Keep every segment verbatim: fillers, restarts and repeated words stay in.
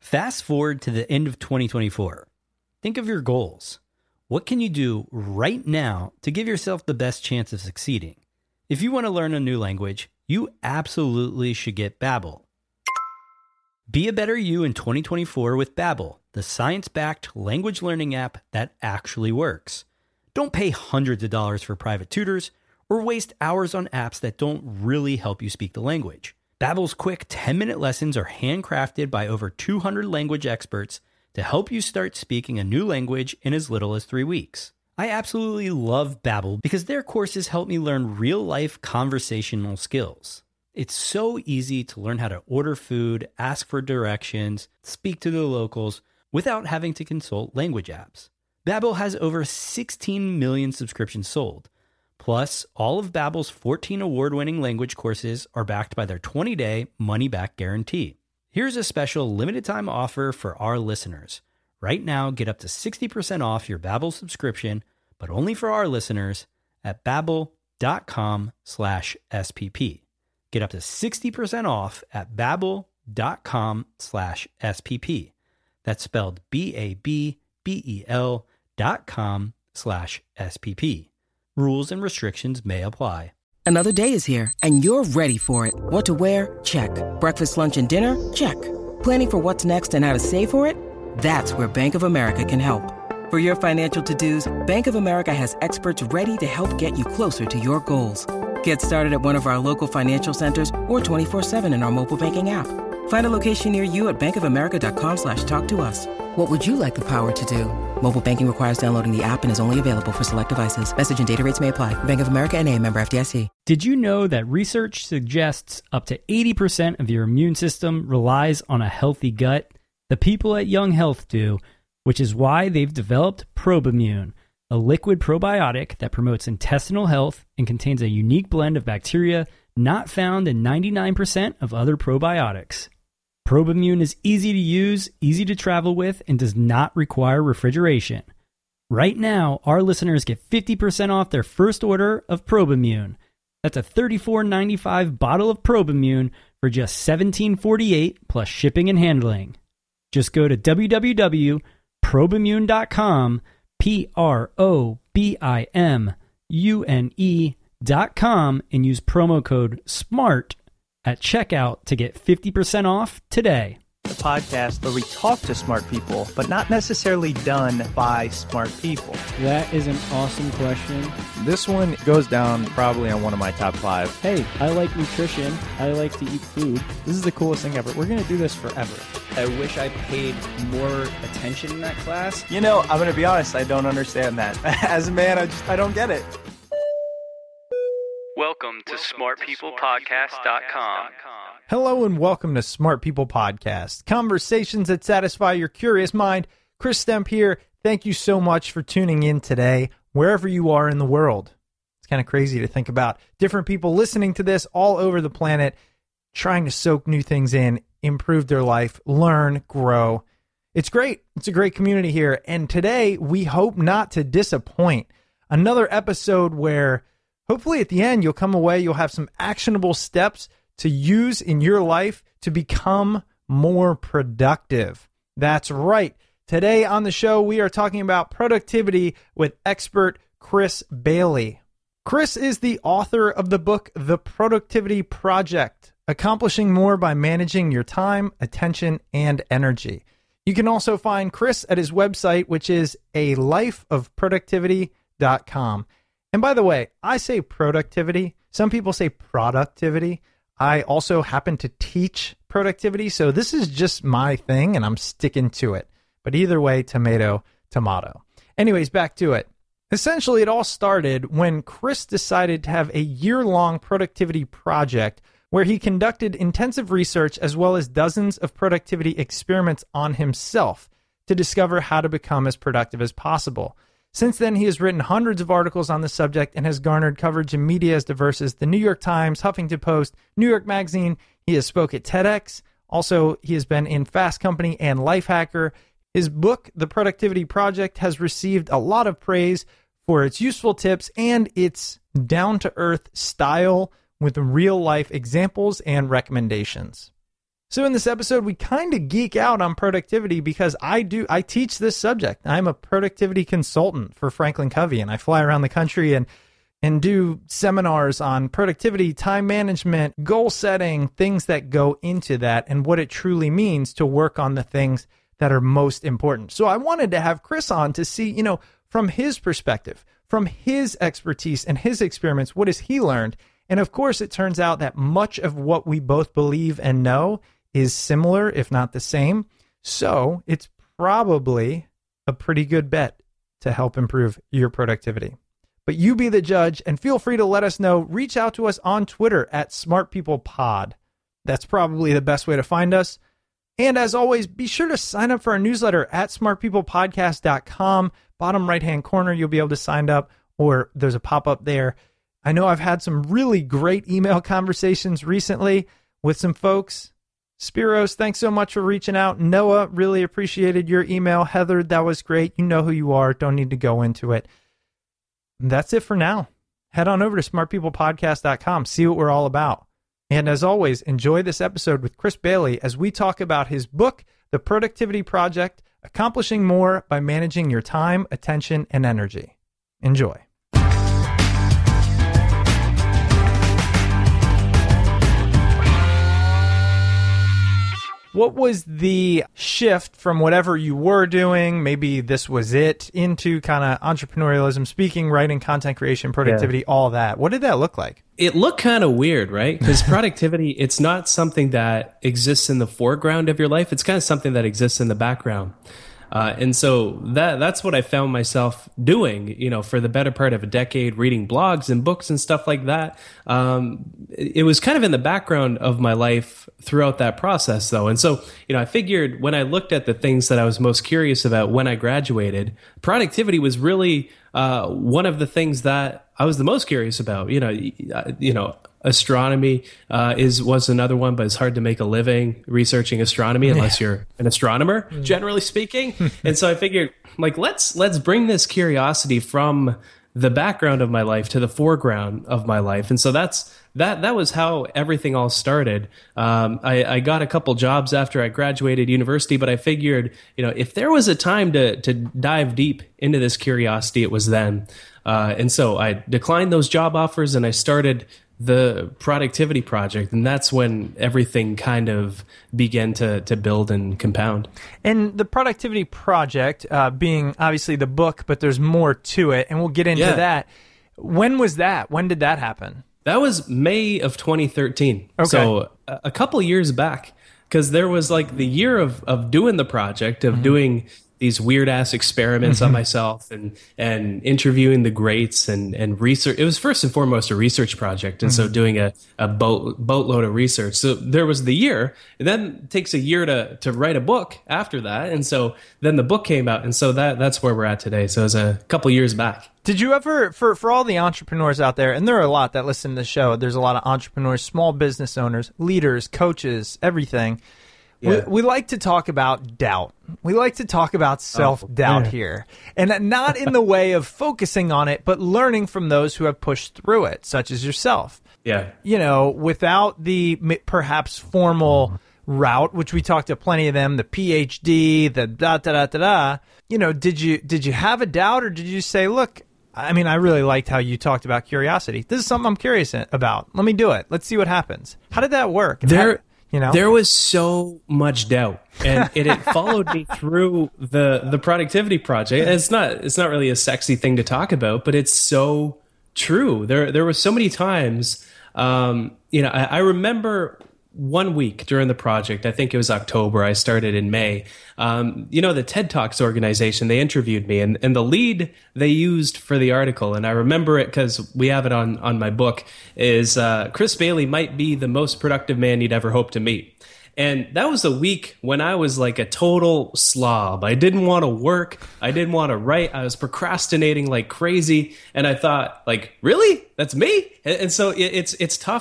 Fast forward to the end of twenty twenty-four. Think of your goals. What can you do right now to give yourself the best chance of succeeding? If you want to learn a new language, you absolutely should get Babbel. Be a better you in twenty twenty-four with Babbel, the science-backed language learning app that actually works. Don't pay hundreds of dollars for private tutors or waste hours on apps that don't really help you speak the language. Babbel's quick ten-minute lessons are handcrafted by over two hundred language experts to help you start speaking a new language in as little as three weeks. I absolutely love Babbel because their courses help me learn real-life conversational skills. It's so easy to learn how to order food, ask for directions, speak to the locals without having to consult language apps. Babbel has over sixteen million subscriptions sold. Plus, all of Babbel's fourteen award-winning language courses are backed by their twenty-day money-back guarantee. Here's a special limited-time offer for our listeners. Right now, get up to sixty percent off your Babbel subscription, but only for our listeners at babbel.com slash SPP. Get up to sixty percent off at babbel.com slash SPP. That's spelled B A B B E L dot com slash SPP. Rules and restrictions may apply. Another day is here, and you're ready for it. What to wear? Check. Breakfast, lunch, and dinner? Check. Planning for what's next and how to save for it? That's where Bank of America can help. For your financial to-dos, Bank of America has experts ready to help get you closer to your goals. Get started at one of our local financial centers or twenty-four seven in our mobile banking app. Find a location near you at bankofamerica.com slash talk to us. What would you like the power to do? Mobile banking requires downloading the app and is only available for select devices. Message and data rates may apply. Bank of America N A, member F D I C. Did you know that research suggests up to eighty percent of your immune system relies on a healthy gut? The people at Young Health do, which is why they've developed Probimune, a liquid probiotic that promotes intestinal health and contains a unique blend of bacteria not found in ninety-nine percent of other probiotics. Probimune is easy to use, easy to travel with, and does not require refrigeration. Right now, our listeners get fifty percent off their first order of Probimune. That's a thirty-four dollars and ninety-five cents bottle of Probimune for just seventeen dollars and forty-eight cents plus shipping and handling. Just go to w w w dot probimune dot com, P R O B I M U N E dot com, and use promo code SMART at checkout to get fifty percent off today. The podcast where we talk to smart people, but not necessarily done by smart people. That is an awesome question. This one goes down probably on one of my top five. Hey, I like nutrition. I like to eat food. This is the coolest thing ever. We're going to do this forever. I wish I paid more attention in that class. You know, I'm going to be honest, I don't understand that. As a man, I just I don't get it. Welcome to smart people podcast dot com. Hello and welcome to Smart People Podcast, conversations that satisfy your curious mind. Chris Stemp here. Thank you so much for tuning in today, wherever you are in the world. It's kind of crazy to think about different people listening to this all over the planet, trying to soak new things in, improve their life, learn, grow. It's great. It's a great community here. And today, we hope not to disappoint. Another episode where hopefully at the end, you'll come away, you'll have some actionable steps to use in your life to become more productive. That's right. Today on the show, we are talking about productivity with expert Chris Bailey. Chris is the author of the book, The Productivity Project, Accomplishing More by Managing Your Time, Attention, and Energy. You can also find Chris at his website, which is a life of productivity dot com. And by the way, I say productivity. Some people say productivity. I also happen to teach productivity, so this is just my thing, and I'm sticking to it. But either way, tomato, tomato. Anyways, back to it. Essentially, it all started when Chris decided to have a year-long productivity project where he conducted intensive research as well as dozens of productivity experiments on himself to discover how to become as productive as possible. Since then, he has written hundreds of articles on the subject and has garnered coverage in media as diverse as the New York Times, Huffington Post, New York Magazine. He has spoke at TEDx. Also, he has been in Fast Company and Lifehacker. His book, The Productivity Project, has received a lot of praise for its useful tips and its down-to-earth style with real-life examples and recommendations. So in this episode, we kind of geek out on productivity because I do, I teach this subject. I'm a productivity consultant for Franklin Covey, and I fly around the country and and do seminars on productivity, time management, goal setting, things that go into that, and what it truly means to work on the things that are most important. So I wanted to have Chris on to see, you know, from his perspective, from his expertise and his experiments, what has he learned? And of course, it turns out that much of what we both believe and know is similar, if not the same. So it's probably a pretty good bet to help improve your productivity. But you be the judge, and feel free to let us know. Reach out to us on Twitter at Smart People Pod. That's probably the best way to find us. And as always, be sure to sign up for our newsletter at smart people podcast dot com. Bottom right-hand corner, you'll be able to sign up, or there's a pop-up there. I know I've had some really great email conversations recently with some folks. Spiros, thanks so much for reaching out. Noah, really appreciated your email. Heather, that was great. You know who you are. Don't need to go into it. That's it for now. Head on over to smart people podcast dot com. See what we're all about. And as always, enjoy this episode with Chris Bailey as we talk about his book, The Productivity Project, Accomplishing More by Managing Your Time, Attention, and Energy. Enjoy. What was the shift from whatever you were doing, maybe this was it, into kind of entrepreneurialism, speaking, writing, content creation, productivity, yeah. all that? What did that look like? It looked kind of weird, right? Because productivity, it's not something that exists in the foreground of your life. It's kind of something that exists in the background. Uh, and so that that's what I found myself doing, you know, for the better part of a decade, reading blogs and books and stuff like that. Um, it, it was kind of in the background of my life throughout that process, though. And so, you know, I figured when I looked at the things that I was most curious about when I graduated, productivity was really uh, one of the things that I was the most curious about. You know, you know. Astronomy uh, is was another one, but it's hard to make a living researching astronomy unless you're an astronomer, generally speaking. And so I figured, like, let's let's bring this curiosity from the background of my life to the foreground of my life. And so that's that that was how everything all started. Um, I, I got a couple jobs after I graduated university, but I figured, you know, if there was a time to to dive deep into this curiosity, it was then. Uh, and so I declined those job offers and I started the Productivity Project, and that's when everything kind of began to to build and compound. And the Productivity Project uh, being obviously the book, but there's more to it, and we'll get into yeah. that. When was that? When did that happen? That was May of twenty thirteen. Okay. So a, a couple years back, because there was like the year of, of doing the project, of mm-hmm. doing these weird ass experiments on myself and and interviewing the greats and and research. It was first and foremost a research project, and mm-hmm. so doing a a boat boatload of research. So there was the year, and then it takes a year to to write a book after that, and so then the book came out, and so that that's where we're at today. So it was a couple years back. Did you ever, for for all the entrepreneurs out there, and there are a lot that listen to the show, there's a lot of entrepreneurs, small business owners, leaders, coaches, everything. Yeah. We, we like to talk about doubt. We like to talk about self-doubt oh, here. And not in the way of focusing on it, but learning from those who have pushed through it, such as yourself. Yeah. You know, without the perhaps formal route, which we talked to plenty of them, the P H D, the da-da-da-da-da, you know, did you did you have a doubt, or did you say, look, I mean, I really liked how you talked about curiosity. This is something I'm curious about. Let me do it. Let's see what happens. How did that work? There... How, You know? There was so much doubt, and it, it followed me through the the Productivity Project. And it's not it's not really a sexy thing to talk about, but it's so true. There there were so many times, um, you know, I, I remember one week during the project, I think it was October, I started in May, um, you know, the TED Talks organization, they interviewed me, and, and the lead they used for the article, and I remember it because we have it on, on my book, is uh, Chris Bailey might be the most productive man you'd ever hope to meet. And that was a week when I was like a total slob. I didn't want to work. I didn't want to write. I was procrastinating like crazy. And I thought, like, really? That's me? And, and so it, it's it's tough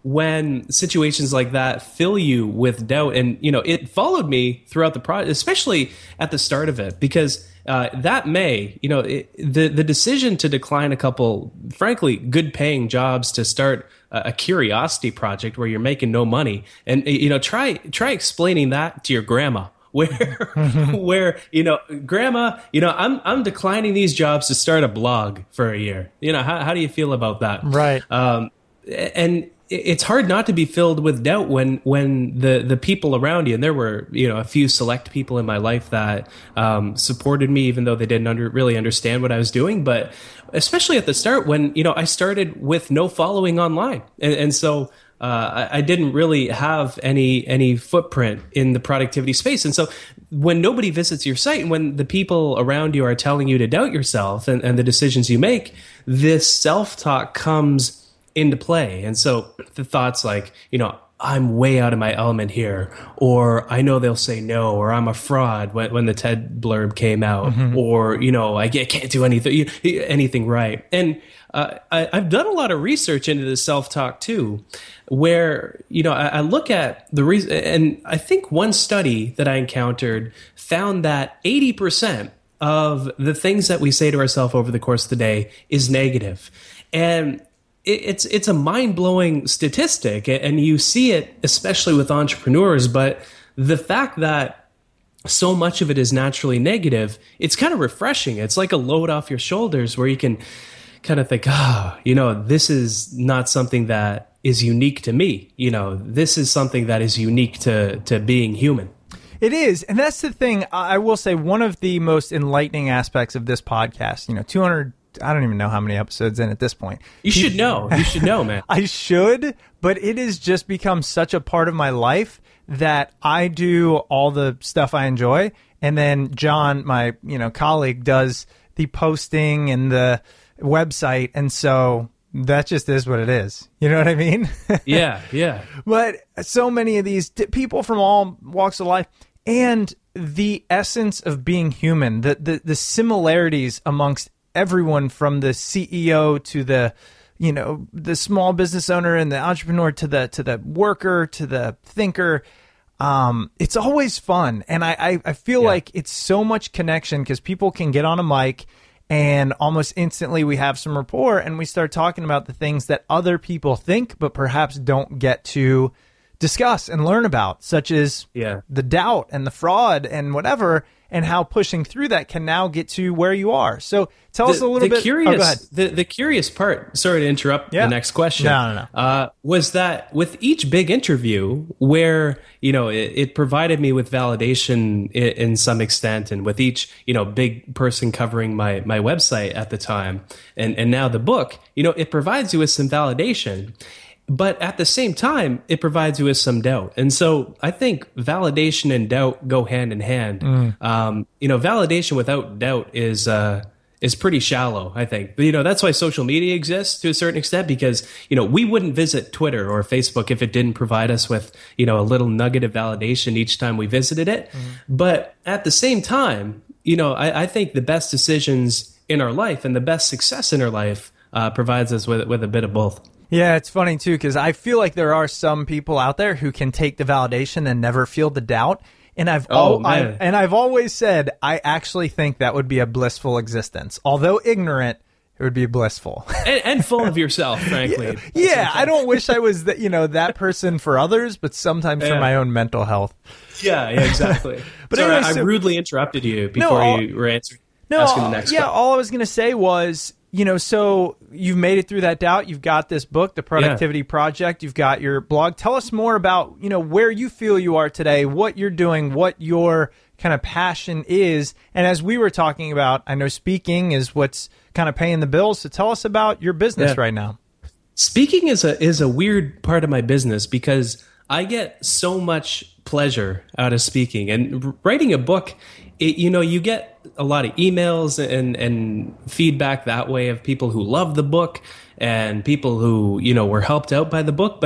when situations like that fill you with doubt, and you know, it followed me throughout the process, especially at the start of it, because uh, that May, you know, it, the the decision to decline a couple, frankly, good paying jobs to start a, a curiosity project where you're making no money, and you know, try try explaining that to your grandma. Where, where you know, grandma, you know, I'm I'm declining these jobs to start a blog for a year. You know, how how do you feel about that? Right. Um, and it's hard not to be filled with doubt when when the the people around you, and there were, you know, a few select people in my life that um, supported me, even though they didn't under, really understand what I was doing. But especially at the start, when you know I started with no following online, and, and so. Uh, I, I didn't really have any any footprint in the productivity space. And so when nobody visits your site and when the people around you are telling you to doubt yourself and, and the decisions you make, this self-talk comes into play. And so the thoughts like, you know, I'm way out of my element here, or I know they'll say no, or I'm a fraud when, when the TED blurb came out, mm-hmm. or, you know, I can't do anything, anything right. And uh, I, I've done a lot of research into this self-talk too, where, you know, I, I look at the reason, and I think one study that I encountered found that eighty percent of the things that we say to ourselves over the course of the day is negative. And it's it's a mind-blowing statistic, and you see it especially with entrepreneurs, but the fact that so much of it is naturally negative, it's kind of refreshing. It's like a load off your shoulders where you can kind of think, ah, oh, you know, this is not something that is unique to me. You know, this is something that is unique to to being human. It is, and that's the thing. I will say one of the most enlightening aspects of this podcast, you know, two hundred I don't even know how many episodes in at this point. You should know. You should know, man. I should, but it has just become such a part of my life that I do all the stuff I enjoy, and then John, my you know colleague, does the posting and the website, and so that just is what it is. You know what I mean? Yeah, yeah. But so many of these t- people from all walks of life, and the essence of being human, the the, the similarities amongst everyone from the C E O to the, you know, the small business owner and the entrepreneur to the to the worker to the thinker. Um, it's always fun, and I I, I feel yeah. like it's so much connection because people can get on a mic, and almost instantly we have some rapport, and we start talking about the things that other people think, but perhaps don't get to discuss and learn about, such as yeah. the doubt and the fraud and whatever, and how pushing through that can now get to where you are. So tell the, us a little the bit. Curious, oh, go ahead. The, the curious part, sorry to interrupt yeah. the next question, no, no, no. Uh, was that with each big interview where, you know, it, it provided me with validation in, in some extent, and with each, you know, big person covering my, my website at the time, and, and now the book, you know, it provides you with some validation. But at the same time, it provides you with some doubt. And so I think validation and doubt go hand in hand. Mm. Um, you know, validation without doubt is uh, is pretty shallow, I think. But, you know, that's why social media exists to a certain extent, because, you know, we wouldn't visit Twitter or Facebook if it didn't provide us with, you know, a little nugget of validation each time we visited it. Mm. But at the same time, you know, I, I think the best decisions in our life and the best success in our life uh, provides us with with a bit of both. Yeah, it's funny, too, because I feel like there are some people out there who can take the validation and never feel the doubt. And I've oh, al- I've, and I've always said I actually think that would be a blissful existence. Although ignorant, it would be blissful. and, and full of yourself, frankly. Yeah, yeah I don't wish I was that, you know, that person for others, but sometimes yeah. for my own mental health. Yeah, yeah, exactly. But Sorry, anyway, so, I rudely interrupted you before no, you were answering. No, asking the next yeah, question. all I was going to say was, you know, so you've made it through that doubt. You've got this book, The Productivity yeah. Project. You've got your blog. Tell us more about, you know, where you feel you are today, what you're doing, what your kind of passion is. And as we were talking about, I know speaking is what's kind of paying the bills. So tell us about your business yeah. right now. Speaking is a is a weird part of my business because I get so much pleasure out of speaking, and writing a book. It, you know, you get a lot of emails and, and feedback that way of people who love the book and people who, you know, were helped out by the book. But at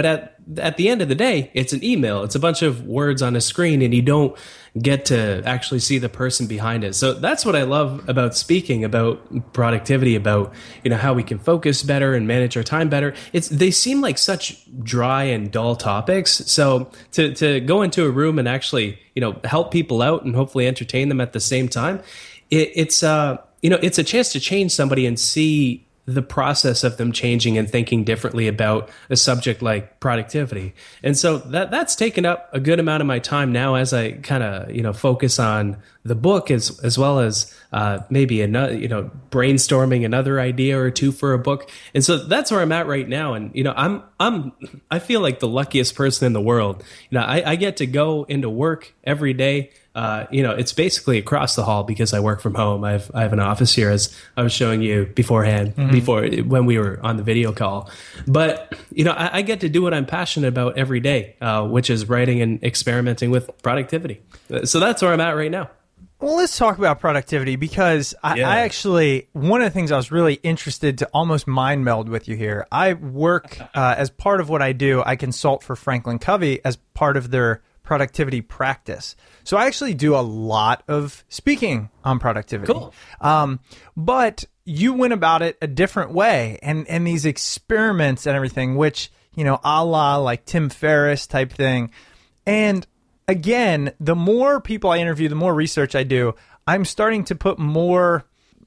at the end of the day, it's an email. It's a bunch of words on a screen, and you don't get to actually see the person behind it. So that's what I love about speaking, about productivity, about, you know, how we can focus better and manage our time better. It's they seem like such dry and dull topics. So to to go into a room and actually, you know, help people out and hopefully entertain them at the same time, it, it's uh you know, it's a chance to change somebody and see the process of them changing and thinking differently about a subject like productivity. And so that that's taken up a good amount of my time now as I kind of, you know, focus on the book as as well as uh, maybe another, you know, brainstorming another idea or two for a book. And so that's where I'm at right now. And, you know, I'm I'm I feel like the luckiest person in the world. You know, I, I get to go into work every day. Uh, you know, it's basically across the hall because I work from home. I have I have an office here, as I was showing you beforehand, mm-hmm. before when we were on the video call. But you know, I, I get to do what I'm passionate about every day, uh, which is writing and experimenting with productivity. So that's where I'm at right now. Well, let's talk about productivity because I, yeah. I actually, one of the things I was really interested to almost mind meld with you here. I work uh, as part of what I do. I consult for Franklin Covey as part of their productivity practice. So I actually do a lot of speaking on productivity. Cool. Um, but you went about it a different way, and, and these experiments and everything, which, you know, a la like Tim Ferriss type thing. And again, the more people I interview, the more research I do, I'm starting to put more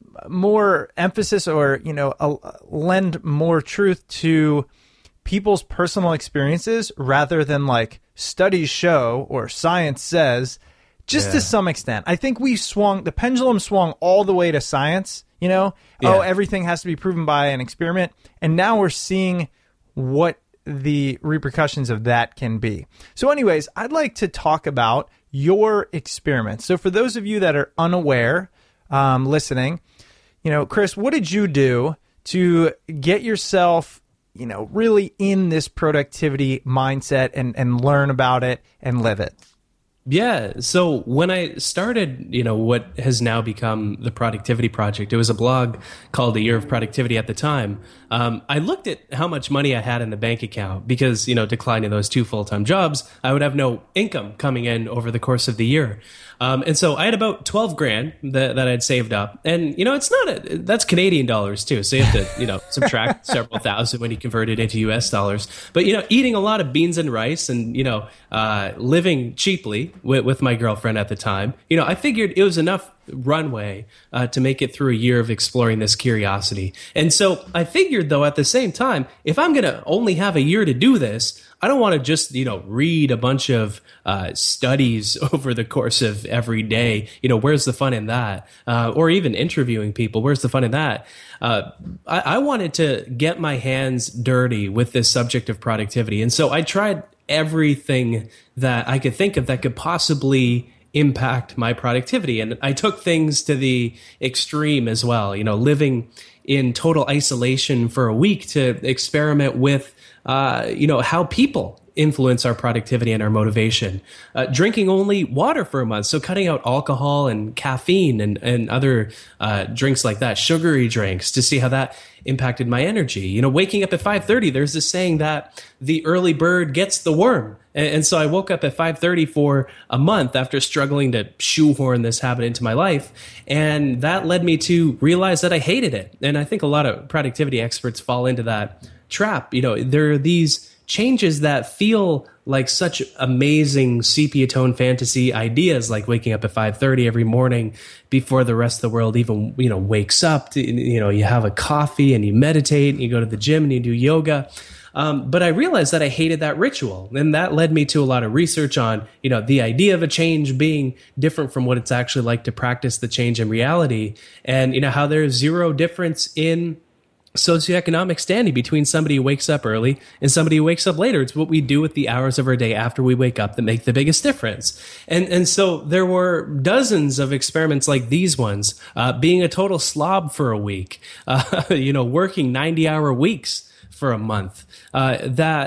more emphasis or, you know, uh, lend more truth to people's personal experiences rather than like studies show or science says, just yeah. to some extent. I think we swung, the pendulum swung all the way to science, you know, yeah. oh, everything has to be proven by an experiment. And now we're seeing what the repercussions of that can be. So anyways, I'd like to talk about your experiments. So for those of you that are unaware, um, listening, you know, Chris, what did you do to get yourself, you know, really in this productivity mindset and, and learn about it and live it? Yeah. So when I started, you know, what has now become the Productivity Project, it was a blog called The Year of Productivity at the time. Um, I looked at how much money I had in the bank account because, you know, declining those two full-time jobs, I would have no income coming in over the course of the year. Um, and so I had about twelve grand that, that I'd saved up. And, you know, it's not a, that's Canadian dollars too. So you have to, you know, subtract several thousand when you convert it into U S dollars. But, you know, eating a lot of beans and rice and, you know, uh, living cheaply with, with my girlfriend at the time, you know, I figured it was enough runway uh, to make it through a year of exploring this curiosity. And so I figured, though, at the same time, if I'm going to only have a year to do this, I don't want to just, you know, read a bunch of uh, studies over the course of every day. You know, where's the fun in that? Uh, or even interviewing people. Where's the fun in that? Uh, I, I wanted to get my hands dirty with this subject of productivity. And so I tried everything that I could think of that could possibly impact my productivity. And I took things to the extreme as well, you know, living in total isolation for a week to experiment with, uh, you know, how people influence our productivity and our motivation. Uh, drinking only water for a month, so cutting out alcohol and caffeine and, and other uh, drinks like that, sugary drinks, to see how that impacted my energy. You know, waking up at five thirty, there's this saying that the early bird gets the worm. And, and so I woke up at five thirty for a month after struggling to shoehorn this habit into my life. And that led me to realize that I hated it. And I think a lot of productivity experts fall into that trap. You know, there are these changes that feel like such amazing sepia tone fantasy ideas, like waking up at five thirty every morning before the rest of the world even, you know, wakes up. To, you know, you have a coffee and you meditate and you go to the gym and you do yoga. Um, but I realized that I hated that ritual. And that led me to a lot of research on, you know, the idea of a change being different from what it's actually like to practice the change in reality. And, you know, how there's zero difference in socioeconomic standing between somebody who wakes up early and somebody who wakes up later. It's what we do with the hours of our day after we wake up that make the biggest difference. And and so there were dozens of experiments like these ones, uh, being a total slob for a week, uh, you know, working ninety hour weeks for a month, uh, that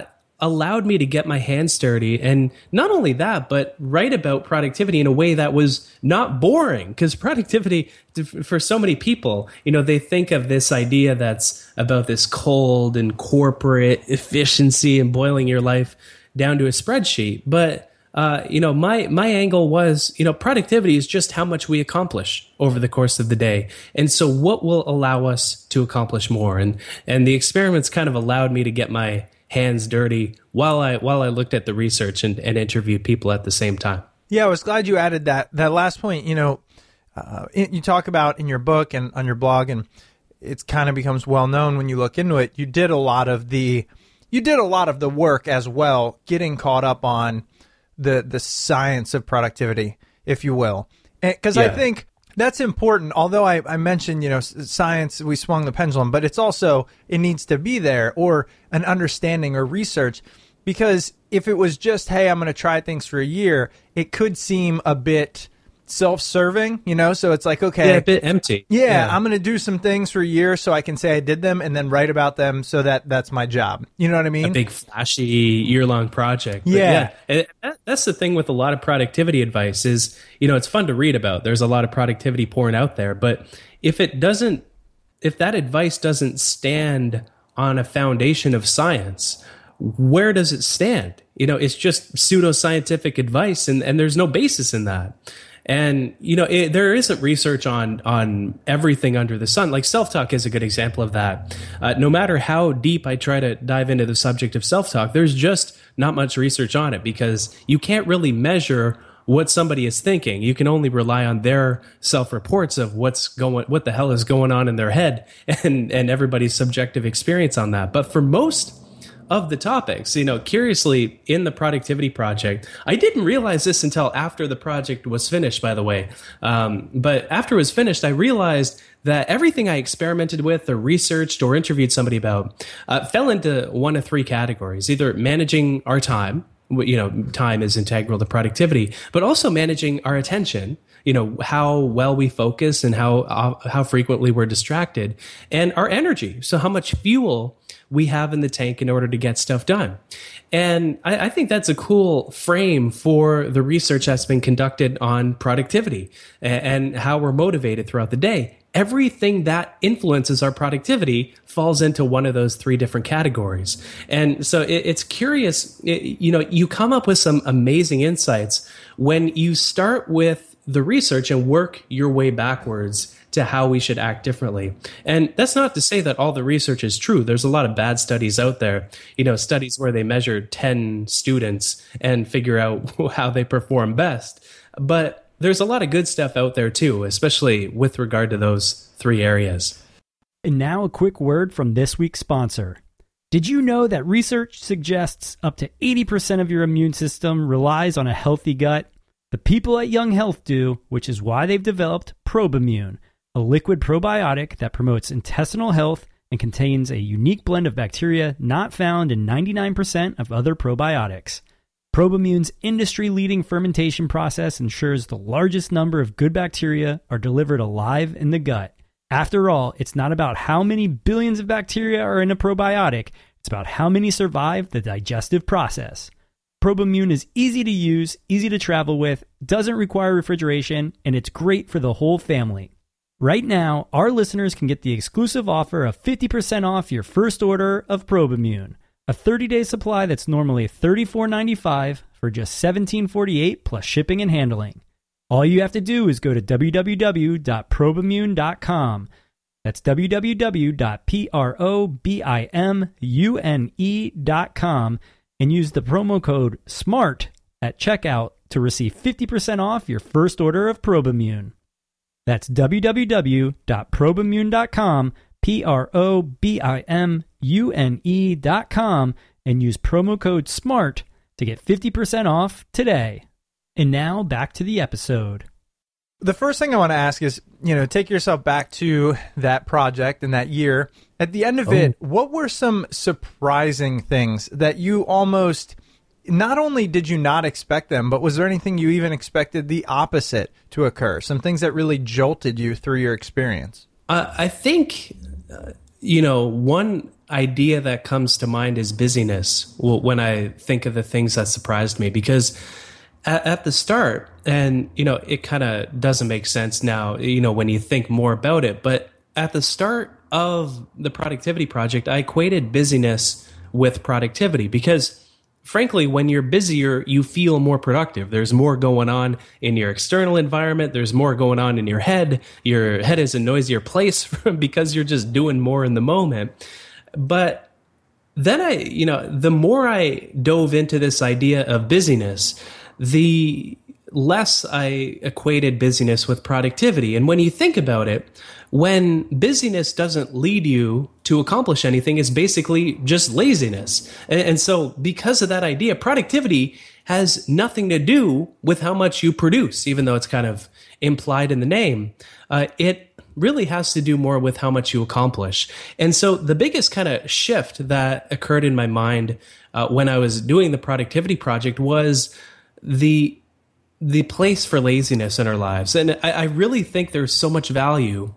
allowed me to get my hands dirty. And not only that, but write about productivity in a way that was not boring, because productivity for so many people, you know, they think of this idea that's about this cold and corporate efficiency and boiling your life down to a spreadsheet. But Uh, you know, my my angle was, you know, productivity is just how much we accomplish over the course of the day. And so what will allow us to accomplish more? And and the experiments kind of allowed me to get my hands dirty while I while I looked at the research and, and interviewed people at the same time. Yeah, I was glad you added that that last point. You know, uh, it, you talk about in your book and on your blog, and it's kind of becomes well known when you look into it. You did a lot of the you did a lot of the work as well, getting caught up on the the science of productivity, if you will. Because yeah. I think that's important. Although I, I mentioned, you know, science, we swung the pendulum, but it's also, it needs to be there, or an understanding or research. Because if it was just, hey, I'm going to try things for a year, it could seem a bit self-serving, you know? So it's like, okay. Yeah, a bit empty. Yeah, yeah. I'm going to do some things for a year so I can say I did them and then write about them so that that's my job. You know what I mean? A big, flashy, year-long project. But yeah. yeah that, that's the thing with a lot of productivity advice is, you know, it's fun to read about. There's a lot of productivity pouring out there. But if it doesn't, if that advice doesn't stand on a foundation of science, where does it stand? You know, it's just pseudoscientific advice, and, and there's no basis in that. And, you know, it, there isn't research on on everything under the sun. Like self-talk is a good example of that. Uh, no matter how deep I try to dive into the subject of self-talk, there's just not much research on it, because you can't really measure what somebody is thinking. You can only rely on their self-reports of what's going, what the hell is going on in their head, and, and everybody's subjective experience on that. But for most of the topics, you know, curiously, in the productivity project, I didn't realize this until after the project was finished, by the way. Um, but after it was finished, I realized that everything I experimented with or researched or interviewed somebody about uh, fell into one of three categories: either managing our time, you know, time is integral to productivity, but also managing our attention, you know, how well we focus and how uh, how frequently we're distracted, and our energy, so how much fuel we have in the tank in order to get stuff done. And I, I think that's a cool frame for the research that's been conducted on productivity and, and how we're motivated throughout the day. Everything that influences our productivity falls into one of those three different categories. And so it, it's curious, it, you know, you come up with some amazing insights when you start with the research and work your way backwards to how we should act differently. And that's not to say that all the research is true. There's a lot of bad studies out there, you know, studies where they measure ten students and figure out how they perform best. But there's a lot of good stuff out there too, especially with regard to those three areas. And now a quick word from this week's sponsor. Did you know that research suggests up to eighty percent of your immune system relies on a healthy gut? The people at Young Health do, which is why they've developed Probimune, a liquid probiotic that promotes intestinal health and contains a unique blend of bacteria not found in ninety-nine percent of other probiotics. Probimune's industry-leading fermentation process ensures the largest number of good bacteria are delivered alive in the gut. After all, it's not about how many billions of bacteria are in a probiotic, it's about how many survive the digestive process. Probimune is easy to use, easy to travel with, doesn't require refrigeration, and it's great for the whole family. Right now, our listeners can get the exclusive offer of fifty percent off your first order of Probimune, a thirty-day supply that's normally thirty-four ninety-five for just seventeen forty-eight plus shipping and handling. All you have to do is go to w w w dot probimune dot com. That's w w w dot probimune dot com and use the promo code SMART at checkout to receive fifty percent off your first order of Probimune. That's w w w dot probimune dot com, P R O B I M U N E dot com, and use promo code SMART to get fifty percent off today. And now back to the episode. The first thing I want to ask is, you know, take yourself back to that project and that year. At the end of oh. it, what were some surprising things that you almost, not only did you not expect them, but was there anything you even expected the opposite to occur? Some things that really jolted you through your experience? Uh, I think, uh, you know, one idea that comes to mind is busyness when I think of the things that surprised me, because at, at the start, and, you know, it kind of doesn't make sense now, you know, when you think more about it, but at the start of the productivity project, I equated busyness with productivity because, frankly, when you're busier, you feel more productive. There's more going on in your external environment. There's more going on in your head. Your head is a noisier place because you're just doing more in the moment. But then I, you know, the more I dove into this idea of busyness, the less I equated busyness with productivity. And when you think about it, when busyness doesn't lead you to accomplish anything, it's basically just laziness. And, and so because of that idea, productivity has nothing to do with how much you produce, even though it's kind of implied in the name. Uh, it really has to do more with how much you accomplish. And so the biggest kind of shift that occurred in my mind uh, when I was doing the productivity project was the the place for laziness in our lives. And I, I really think there's so much value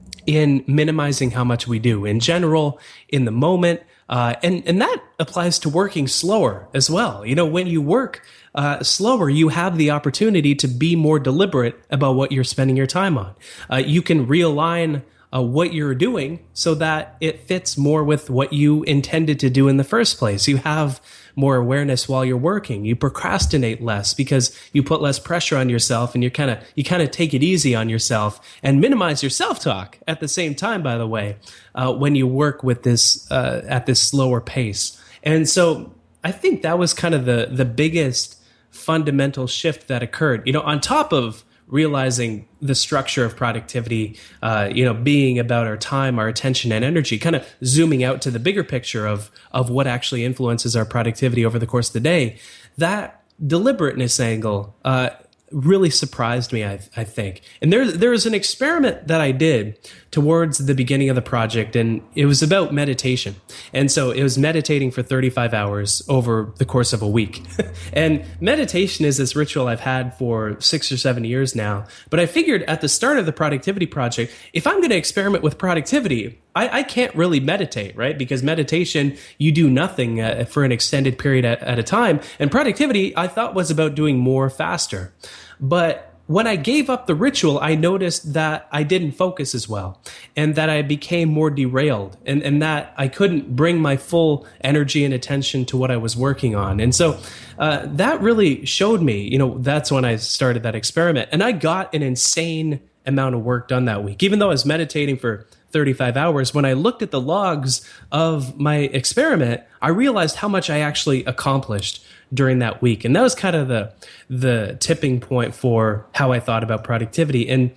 in minimizing how much we do in general, in the moment. Uh, and, and that applies to working slower as well. You know, when you work uh, slower, you have the opportunity to be more deliberate about what you're spending your time on. Uh, you can realign uh, what you're doing so that it fits more with what you intended to do in the first place. You have more awareness while you're working. You procrastinate less because you put less pressure on yourself, and you kind of you kind of take it easy on yourself and minimize your self-talk at the same time, by the way, uh, when you work with this uh, at this slower pace. And so I think that was kind of the the biggest fundamental shift that occurred. You know, on top of realizing the structure of productivity, uh, you know, being about our time, our attention, and energy, kind of zooming out to the bigger picture of of what actually influences our productivity over the course of the day, that deliberateness angle uh, really surprised me, I, I think. And there, there was an experiment that I did towards the beginning of the project, and it was about meditation. And so it was meditating for thirty-five hours over the course of a week. And meditation is this ritual I've had for six or seven years now. But I figured at the start of the productivity project, if I'm going to experiment with productivity, I, I can't really meditate, right? Because meditation, you do nothing uh, for an extended period at, at a time. And productivity, I thought, was about doing more faster. But when I gave up the ritual, I noticed that I didn't focus as well, and that I became more derailed, and, and that I couldn't bring my full energy and attention to what I was working on. And so uh, that really showed me, you know, that's when I started that experiment. And I got an insane amount of work done that week. Even though I was meditating for thirty-five hours, when I looked at the logs of my experiment, I realized how much I actually accomplished during that week. And that was kind of the the tipping point for how I thought about productivity. And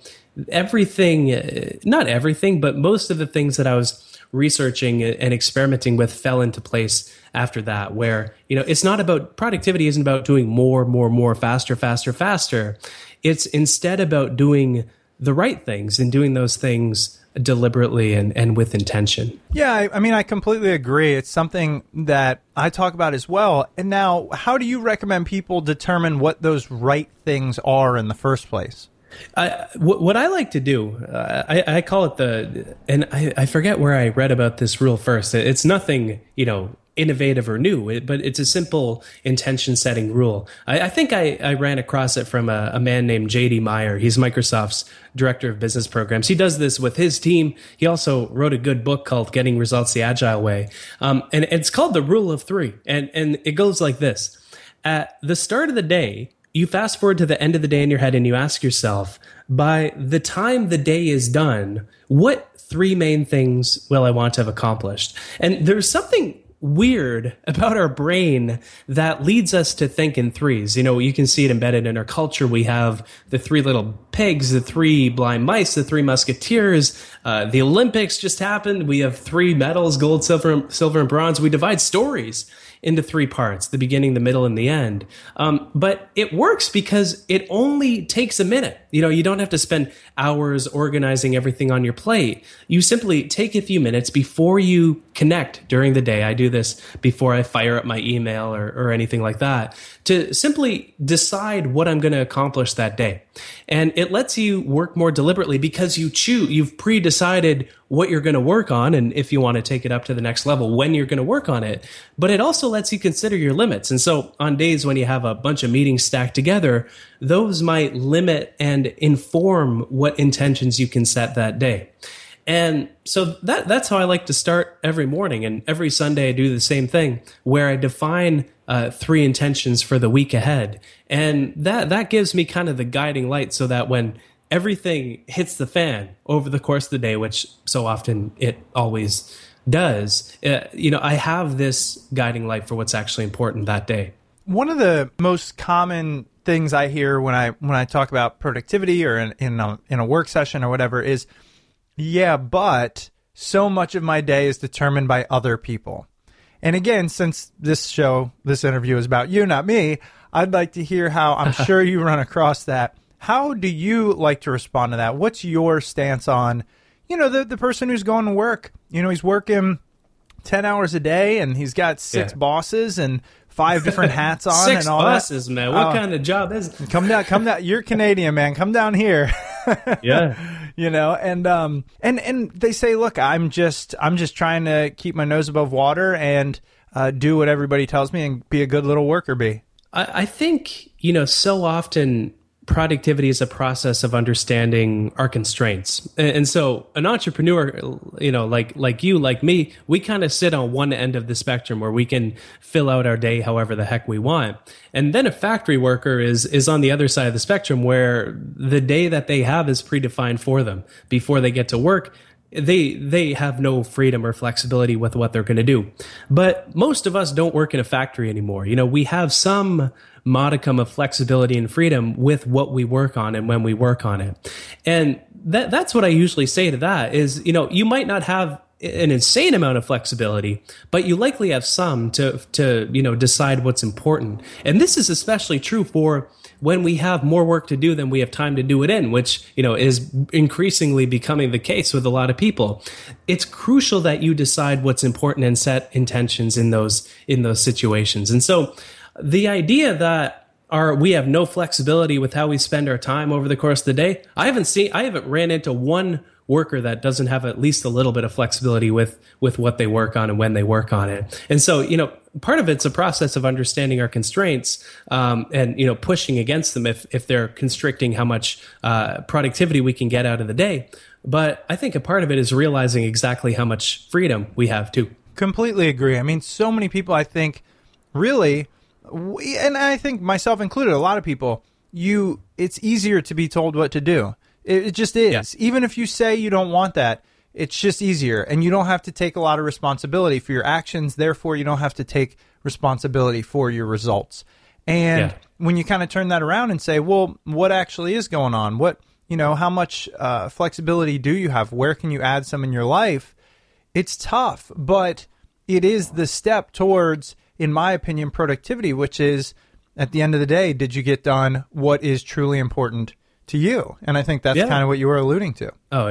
everything, not everything, but most of the things that I was researching and experimenting with fell into place after that, where, you know, it's not about, productivity isn't about doing more, more, more, faster, faster, faster. It's instead about doing the right things and doing those things deliberately and, and with intention. Yeah, I, I mean, I completely agree. It's something that I talk about as well. And now, how do you recommend people determine what those right things are in the first place? I, what I like to do, uh, I, I call it the, and I, I forget where I read about this rule first. It's nothing, you know, innovative or new, but it's a simple intention setting rule. I, I think I, I ran across it from a, a man named J D Meyer. He's Microsoft's director of business programs. He does this with his team. He also wrote a good book called Getting Results the Agile Way. Um, and it's called the Rule of Three. And, and it goes like this. At the start of the day, you fast forward to the end of the day in your head and you ask yourself, by the time the day is done, what three main things will I want to have accomplished? And there's something weird about our brain that leads us to think in threes. You know, you can see it embedded in our culture. We have the three little pigs, the three blind mice, the three musketeers. Uh, the Olympics just happened. We have three medals, gold, silver, silver, and bronze. We divide stories into three parts, the beginning, the middle, and the end. Um, but it works because it only takes a minute. You know, you don't have to spend hours organizing everything on your plate. You simply take a few minutes before you connect during the day. I do this before I fire up my email or, or anything like that, to simply decide what I'm going to accomplish that day. And it lets you work more deliberately because you choose, you've pre-decided what you're going to work on. And if you want to take it up to the next level, when you're going to work on it, but it also lets you consider your limits. And so on days when you have a bunch of meetings stacked together, those might limit and inform what intentions you can set that day. And so that that's how I like to start every morning. And every Sunday I do the same thing where I define uh, three intentions for the week ahead. And that, that gives me kind of the guiding light so that when everything hits the fan over the course of the day, which so often it always does, uh, you know, I have this guiding light for what's actually important that day. One of the most common things I hear when I when I talk about productivity or in in a, in a work session or whatever is, yeah, but so much of my day is determined by other people. And again, since this show, this interview is about you, not me, I'd like to hear how, I'm sure you run across that. How do you like to respond to that? What's your stance on, you know, the, the person who's going to work? You know, he's working ten hours a day and he's got six yeah. bosses and five different hats on Six and all bosses, that. man. What oh, kind of job is it? Come down, come down. You're Canadian, man. Come down here. Yeah. You know, and um and and they say, look, I'm just I'm just trying to keep my nose above water and uh, do what everybody tells me and be a good little worker bee. I, I think, you know, so often productivity is a process of understanding our constraints. And, and so an entrepreneur, you know, like like you, like me, we kind of sit on one end of the spectrum where we can fill out our day however the heck we want. And then a factory worker is is on the other side of the spectrum where the day that they have is predefined for them. Before they get to work, they they have no freedom or flexibility with what they're going to do. But most of us don't work in a factory anymore. You know, we have some modicum of flexibility and freedom with what we work on and when we work on it. And that that's what I usually say to that is, you know, you might not have an insane amount of flexibility, but you likely have some to, to, you know, decide what's important. And this is especially true for when we have more work to do than we have time to do it in, which, you know, is increasingly becoming the case with a lot of people. It's crucial that you decide what's important and set intentions in those, in those situations. And so the idea that our, we have no flexibility with how we spend our time over the course of the day, I haven't seen, I haven't ran into one worker that doesn't have at least a little bit of flexibility with, with what they work on and when they work on it. And so, you know, part of it's a process of understanding our constraints, um, and, you know, pushing against them if, if they're constricting how much, uh, productivity we can get out of the day. But I think a part of it is realizing exactly how much freedom we have too. Completely agree. I mean, so many people, I think, really, we, and I think myself included, a lot of people, you, it's easier to be told what to do. It, it just is. Yeah. Even if you say you don't want that, it's just easier. And you don't have to take a lot of responsibility for your actions. Therefore, you don't have to take responsibility for your results. And yeah. when you kind of turn that around and say, well, what actually is going on? What, you know, how much uh, flexibility do you have? Where can you add some in your life? It's tough, but it is the step towards, in my opinion, productivity, which is, at the end of the day, did you get done what is truly important to you? And I think that's yeah. kind of what you were alluding to. Oh,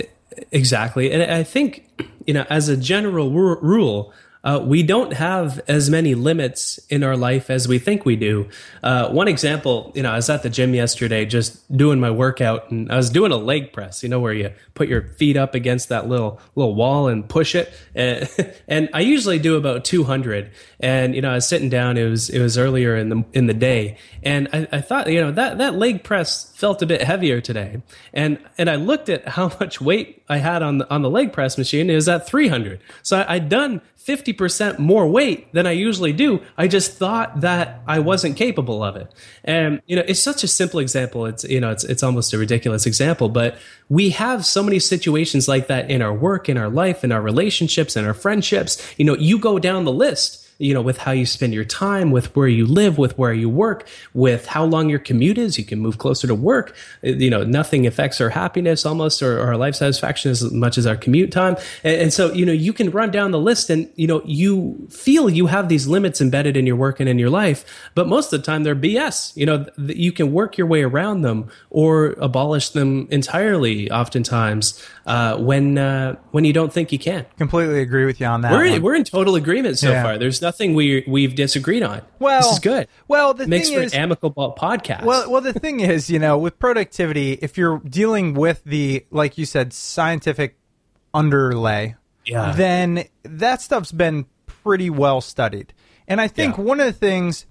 exactly. And I think, you know, as a general r- rule, uh, we don't have as many limits in our life as we think we do. Uh, one example, you know, I was at the gym yesterday just doing my workout, and I was doing a leg press, you know, where you put your feet up against that little little wall and push it. And, and I usually do about two hundred. And, you know, I was sitting down, it was it was earlier in the in the day, and I, I thought, you know, that, that leg press felt a bit heavier today. And and I looked at how much weight I had on the on the leg press machine. It was at three hundred. So I, I'd done fifty percent more weight than I usually do. I just thought that I wasn't capable of it. And, you know, it's such a simple example. It's, you know, it's, it's almost a ridiculous example, but we have so many situations like that in our work, in our life, in our relationships, in our friendships. You know, you go down the list, you know, with how you spend your time, with where you live, with where you work, with how long your commute is. You can move closer to work. You know, nothing affects our happiness almost, or, or our life satisfaction as much as our commute time. And, and so, you know, you can run down the list and, you know, you feel you have these limits embedded in your work and in your life, but most of the time they're B S. You know, th- you can work your way around them or abolish them entirely oftentimes uh, when uh, when you don't think you can. Completely agree with you on that. We're, one. we're in total agreement so yeah. far. There's nothing we we've disagreed on. Well, this is good. Well, the makes thing for is, an amicable podcast. Well, well, the thing is, you know, with productivity, if you're dealing with the, like you said, scientific underlay, yeah. then that stuff's been pretty well studied. And I think yeah. one of the things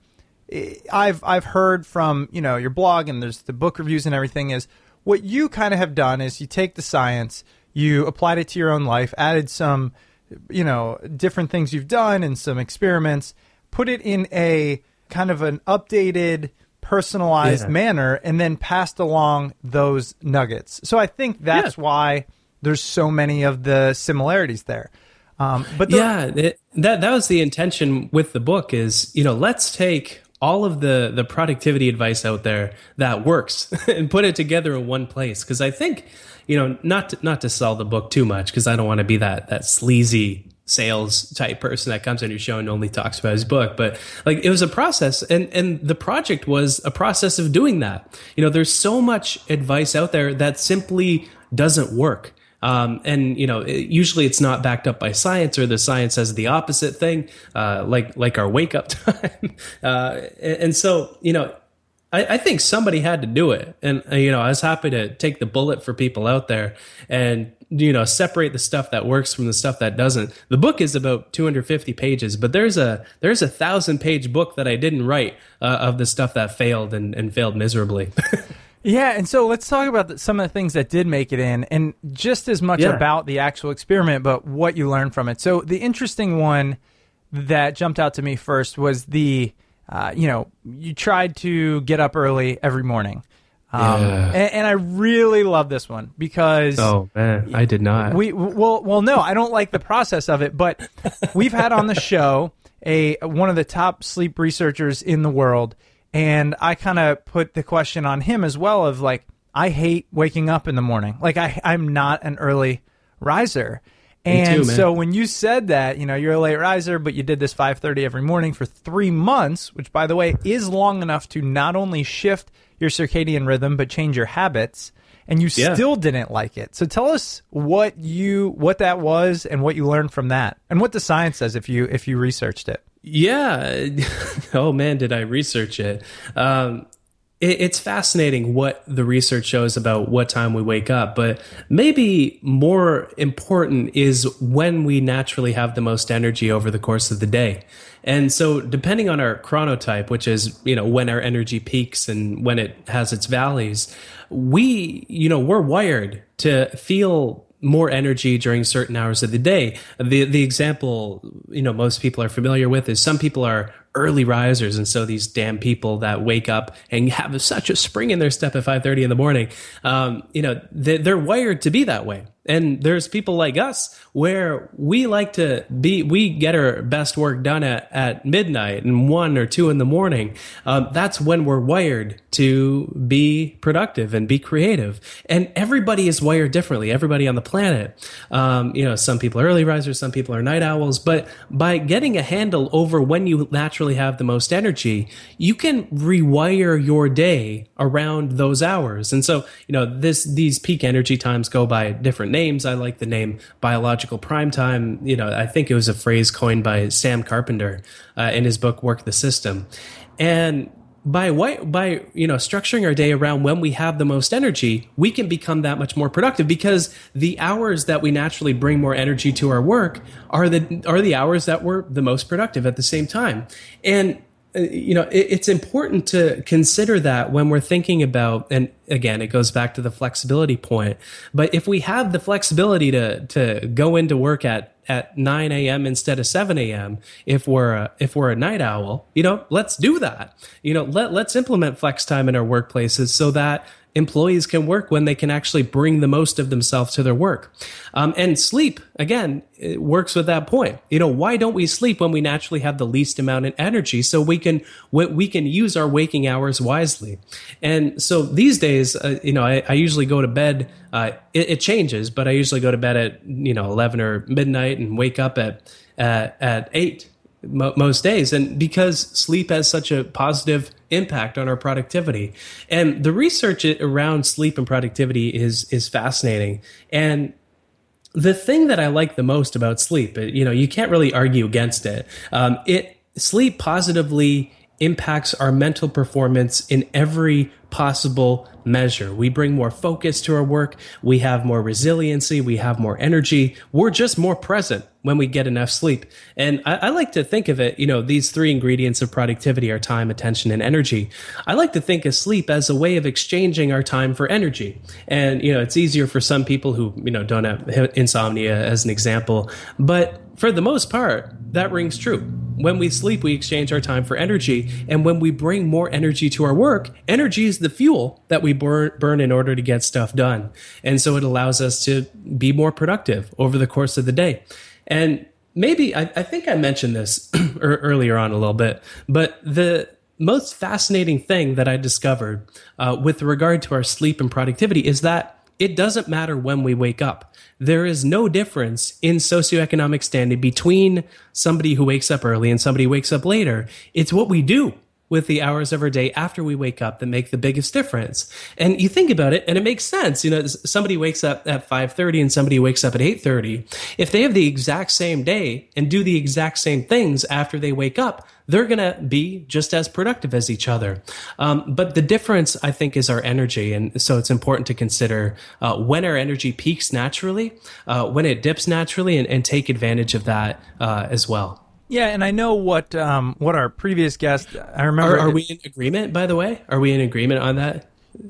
I've I've heard from, you know, your blog and there's the book reviews and everything is what you kind of have done is you take the science, you applied it to your own life, added some, you know, different things you've done and some experiments, put it in a kind of an updated, personalized yeah. manner, and then passed along those nuggets. So I think that's yeah. why there's so many of the similarities there. Um, but the- yeah, it, that that was the intention with the book is, you know, let's take all of the, the productivity advice out there that works and put it together in one place. Because I think, you know, not to, not to sell the book too much, because I don't want to be that that sleazy sales type person that comes on your show and only talks about his book. But like, it was a process, and and the project was a process of doing that. You know, there's so much advice out there that simply doesn't work. Um, and, you know, it, usually it's not backed up by science, or the science says the opposite thing, uh, like like our wake up time. uh, and, and so, you know, I, I think somebody had to do it. And, uh, you know, I was happy to take the bullet for people out there and, you know, separate the stuff that works from the stuff that doesn't. The book is about two hundred fifty pages, but there's a there's a thousand page book that I didn't write uh, of the stuff that failed and, and failed miserably. Yeah, and so let's talk about the, some of the things that did make it in, and just as much yeah. about the actual experiment, but what you learned from it. So the interesting one that jumped out to me first was the, uh, you know, you tried to get up early every morning. Um, yeah. and, and I really love this one because oh man, I did not. We well, well, no, I don't like the process of it, but we've had on the show a one of the top sleep researchers in the world. And I kind of put the question on him as well of like, I hate waking up in the morning. Like I, I'm not an early riser. And Me too, man. So when you said that, you know, you're a late riser, but you did this five thirty every morning for three months, which by the way is long enough to not only shift your circadian rhythm, but change your habits. And you yeah. still didn't like it. So tell us what you, what that was and what you learned from that and what the science says if you, if you researched it. Yeah. Oh man, did I research it? Um, it? It's fascinating what the research shows about what time we wake up, but maybe more important is when we naturally have the most energy over the course of the day. And so depending on our chronotype, which is, you know, when our energy peaks and when it has its valleys, we, you know, we're wired to feel more energy during certain hours of the day. The the example, you know, most people are familiar with is some people are early risers, and so these damn people that wake up and have such a spring in their step at five thirty in the morning, um, you know, they, they're wired to be that way. And there's people like us where we like to be, we get our best work done at, at midnight and one or two in the morning. Um, that's when we're wired to be productive and be creative. And everybody is wired differently, everybody on the planet. Um, you know, some people are early risers, some people are night owls, but by getting a handle over when you naturally have the most energy, you can rewire your day around those hours. And so, you know, this, these peak energy times go by different names. I like the name biological prime time. You know, I think it was a phrase coined by Sam Carpenter uh, in his book, Work the System. And by by you know structuring our day around when we have the most energy, we can become that much more productive because the hours that we naturally bring more energy to our work are the are the hours that we're the most productive at the same time. And you know, it, it's important to consider that when we're thinking about, and again, it goes back to the flexibility point. But if we have the flexibility to to go into work at at nine a.m. instead of seven a.m. if we're a, if we're a night owl, you know, let's do that. You know, let let's implement flex time in our workplaces so that employees can work when they can actually bring the most of themselves to their work. Um, and sleep, again, it works with that point. You know, why don't we sleep when we naturally have the least amount of energy so we can we can use our waking hours wisely? And so these days, uh, you know, I, I usually go to bed. Uh, it, it changes, but I usually go to bed at, you know, eleven or midnight and wake up at at, at eight. Most days, and because sleep has such a positive impact on our productivity. And the research around sleep and productivity is is fascinating. And the thing that I like the most about sleep, you know, you can't really argue against it. Um, it sleep positively impacts our mental performance in every possible measure. We bring more focus to our work. We have more resiliency. We have more energy. We're just more present when we get enough sleep. And I, I like to think of it, you know, these three ingredients of productivity are time, attention, and energy. I like to think of sleep as a way of exchanging our time for energy. And, you know, it's easier for some people who, you know, don't have insomnia as an example. But for the most part, that rings true. When we sleep, we exchange our time for energy. And when we bring more energy to our work, energy is the fuel that we burn, burn in order to get stuff done. And so it allows us to be more productive over the course of the day. And maybe, I, I think I mentioned this earlier on a little bit, but the most fascinating thing that I discovered uh, with regard to our sleep and productivity is that it doesn't matter when we wake up. There is no difference in socioeconomic standing between somebody who wakes up early and somebody who wakes up later. It's what we do with the hours of our day after we wake up that make the biggest difference. And you think about it, and it makes sense. You know, somebody wakes up at five thirty and somebody wakes up at eight thirty. If they have the exact same day and do the exact same things after they wake up, they're going to be just as productive as each other. Um, but the difference, I think, is our energy. And so it's important to consider uh, when our energy peaks naturally, uh, when it dips naturally, and, and take advantage of that uh, as well. Yeah, and I know what um, what our previous guest, I remember... Are, are we in agreement, by the way? Are we in agreement on that?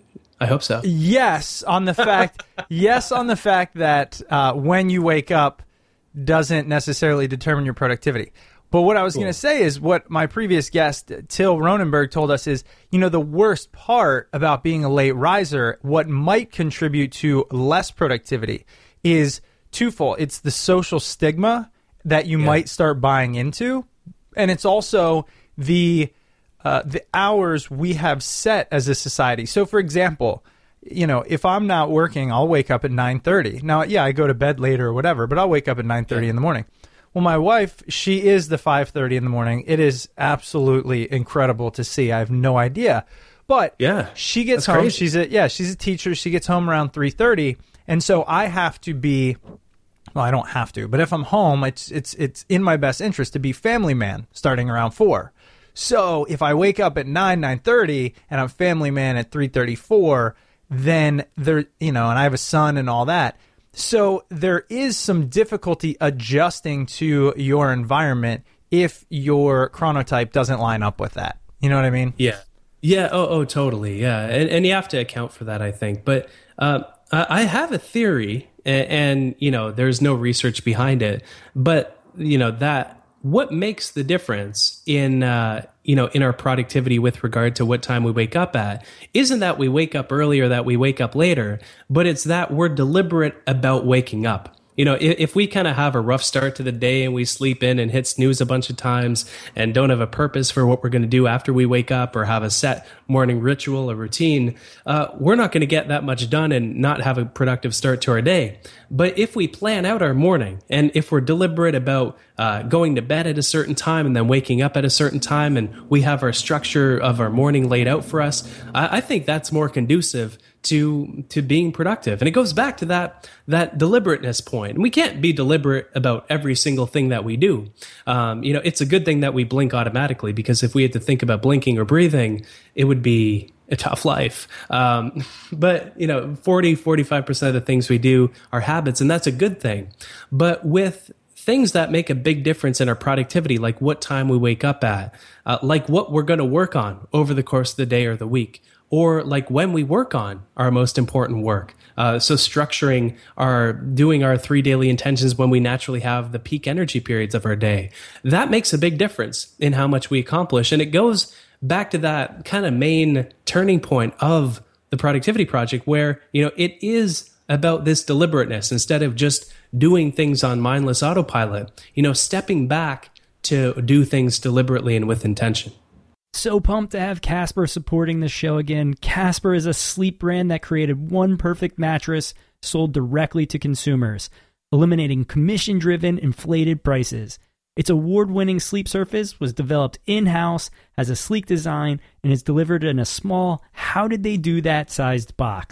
I hope so. Yes, on the fact, yes, on the fact that uh, when you wake up doesn't necessarily determine your productivity. But what I was cool. going to say is what my previous guest, Till Ronenberg, told us is, you know, the worst part about being a late riser, what might contribute to less productivity is twofold. It's the social stigma that you yeah. might start buying into, and it's also the uh, the hours we have set as a society. So, for example, you know, if I'm not working, I'll wake up at nine thirty. Now, yeah, I go to bed later or whatever, but I'll wake up at nine thirty yeah. in the morning. Well, my wife, she is the five thirty in the morning. It is absolutely incredible to see. I have no idea, but yeah, she gets home. Crazy. She's a yeah, she's a teacher. She gets home around three thirty, and so I have to be. Well, I don't have to, but if I'm home, it's it's it's in my best interest to be family man starting around four. So if I wake up at nine, nine thirty, and I'm family man at three thirty-four, then there, you know, and I have a son and all that. So there is some difficulty adjusting to your environment if your chronotype doesn't line up with that. You know what I mean? Yeah. Yeah. Oh, oh, totally. Yeah. And, and you have to account for that, I think. But um, I have a theory, and, and, you know, there's no research behind it, but, you know, that what makes the difference in, uh, you know, in our productivity with regard to what time we wake up at isn't that we wake up early or that we wake up later, but it's that we're deliberate about waking up. You know, if, if we kind of have a rough start to the day and we sleep in and hit snooze a bunch of times and don't have a purpose for what we're going to do after we wake up or have a set morning ritual or routine, uh, we're not going to get that much done and not have a productive start to our day. But if we plan out our morning and if we're deliberate about uh, going to bed at a certain time and then waking up at a certain time and we have our structure of our morning laid out for us, I, I think that's more conducive to to being productive. And it goes back to that that deliberateness point. And we can't be deliberate about every single thing that we do. Um, you know, it's a good thing that we blink automatically, because if we had to think about blinking or breathing, it would be a tough life. Um, but, you know, forty, forty-five percent of the things we do are habits, and that's a good thing. But with things that make a big difference in our productivity, like what time we wake up at, uh, like what we're going to work on over the course of the day or the week, or like when we work on our most important work. Uh, so structuring our, doing our three daily intentions when we naturally have the peak energy periods of our day, that makes a big difference in how much we accomplish. And it goes back to that kind of main turning point of the productivity project where, you know, it is about this deliberateness instead of just doing things on mindless autopilot, you know, stepping back to do things deliberately and with intention. So pumped to have Casper supporting the show again. Casper is a sleep brand that created one perfect mattress sold directly to consumers, eliminating commission-driven, inflated prices. Its award-winning sleep surface was developed in-house, has a sleek design, and is delivered in a small, how-did-they-do-that sized box.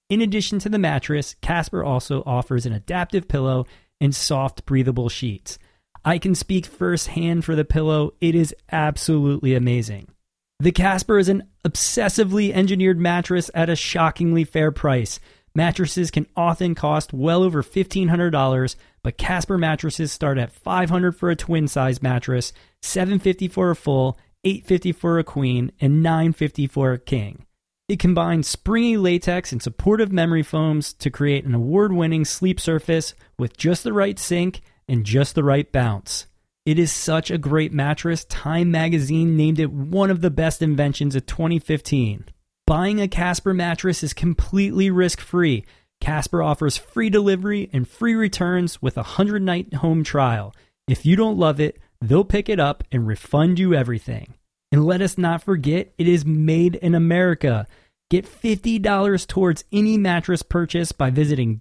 In addition to the mattress, Casper also offers an adaptive pillow and soft, breathable sheets. I can speak firsthand for the pillow. It is absolutely amazing. The Casper is an obsessively engineered mattress at a shockingly fair price. Mattresses can often cost well over fifteen hundred dollars, but Casper mattresses start at five hundred dollars for a twin-size mattress, seven hundred fifty dollars for a full, eight hundred fifty dollars for a queen, and nine hundred fifty dollars for a king. It combines springy latex and supportive memory foams to create an award-winning sleep surface with just the right sink and just the right bounce. It is such a great mattress, Time magazine named it one of the best inventions of twenty fifteen. Buying a Casper mattress is completely risk-free. Casper offers free delivery and free returns with a one hundred night home trial. If you don't love it, they'll pick it up and refund you everything. And let us not forget, it is made in America. Get fifty dollars towards any mattress purchase by visiting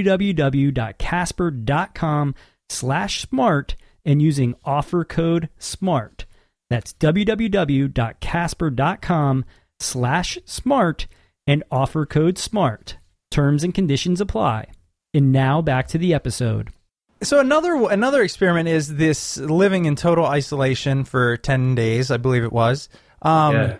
www.casper.com slash smart and using offer code SMART. That's www.casper.com slash smart and offer code SMART. Terms and conditions apply. And now back to the episode. So another another experiment is this living in total isolation for ten days, I believe it was. Um, yeah.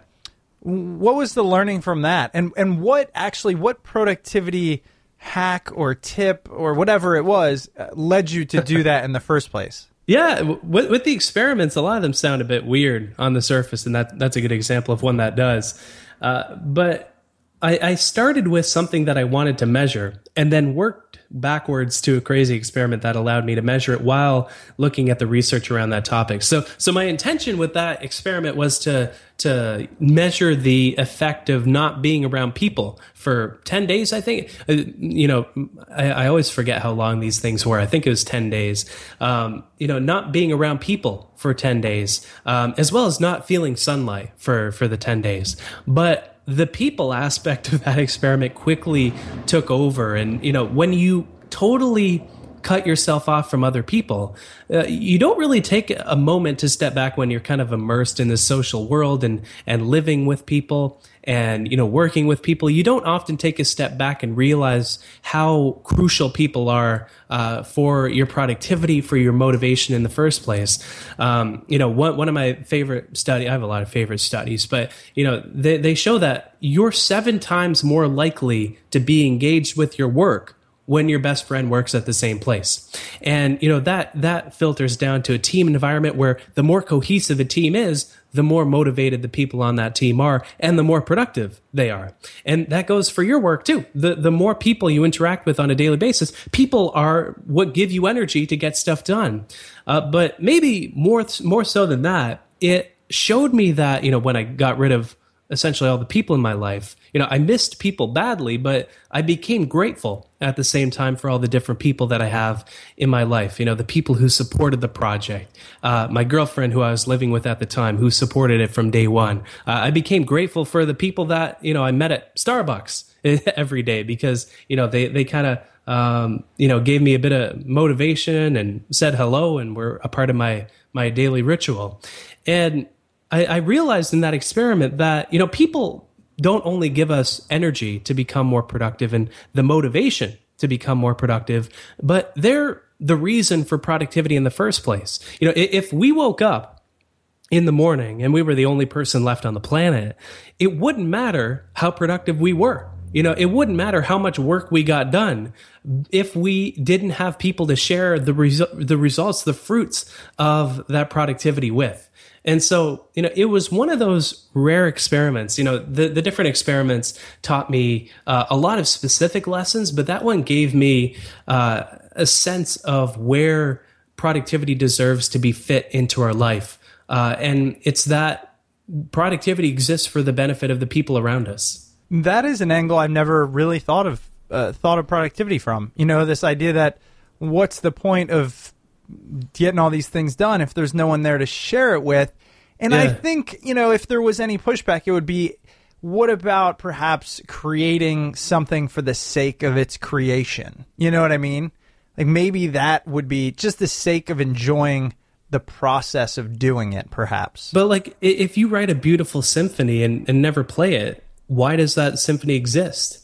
What was the learning from that? And and what actually, what productivity hack or tip or whatever it was uh, led you to do that in the first place? Yeah, with, with the experiments, a lot of them sound a bit weird on the surface, and that that's a good example of one that does. Uh, but I, I started with something that I wanted to measure and then worked backwards to a crazy experiment that allowed me to measure it while looking at the research around that topic. So so my intention with that experiment was to to measure the effect of not being around people for ten days, I think. Uh, you know, I, I always forget how long these things were. I think it was ten days. Um, you know, not being around people for ten days, um, as well as not feeling sunlight for, for the ten days. But the people aspect of that experiment quickly took over. And, you know, when you totally cut yourself off from other people, uh, you don't really take a moment to step back when you're kind of immersed in the social world and, and living with people and, you know, working with people. You don't often take a step back and realize how crucial people are uh, for your productivity, for your motivation in the first place. Um, you know, one, one of my favorite studies, I have a lot of favorite studies, but, you know, they, they show that you're seven times more likely to be engaged with your work when your best friend works at the same place. And, you know, that, that filters down to a team environment where the more cohesive a team is, the more motivated the people on that team are and the more productive they are. And that goes for your work too. The, the more people you interact with on a daily basis, people are what give you energy to get stuff done. Uh, but maybe more, more so than that, it showed me that, you know, when I got rid of essentially all the people in my life, you know, I missed people badly, but I became grateful at the same time for all the different people that I have in my life. You know, the people who supported the project, uh, my girlfriend who I was living with at the time, who supported it from day one. Uh, I became grateful for the people that, you know, I met at Starbucks every day because, you know, they, they kind of, um, you know, gave me a bit of motivation and said hello and were a part of my, my daily ritual. And I, I realized in that experiment that, you know, people don't only give us energy to become more productive and the motivation to become more productive, but they're the reason for productivity in the first place. You know, if we woke up in the morning and we were the only person left on the planet, it wouldn't matter how productive we were. You know, it wouldn't matter how much work we got done if we didn't have people to share the resu- the results, the fruits of that productivity with. And so, you know, it was one of those rare experiments. You know, the, the different experiments taught me uh, a lot of specific lessons, but that one gave me uh, a sense of where productivity deserves to be fit into our life. Uh, and it's that productivity exists for the benefit of the people around us. That is an angle I've never really thought of, uh, thought of productivity from. You know, this idea that what's the point of getting all these things done if there's no one there to share it with? And yeah. I think, you know, if there was any pushback, it would be, what about perhaps creating something for the sake of its creation? You know what I mean? Like maybe that would be just the sake of enjoying the process of doing it, perhaps. But like, if you write a beautiful symphony and, and never play it, why does that symphony exist?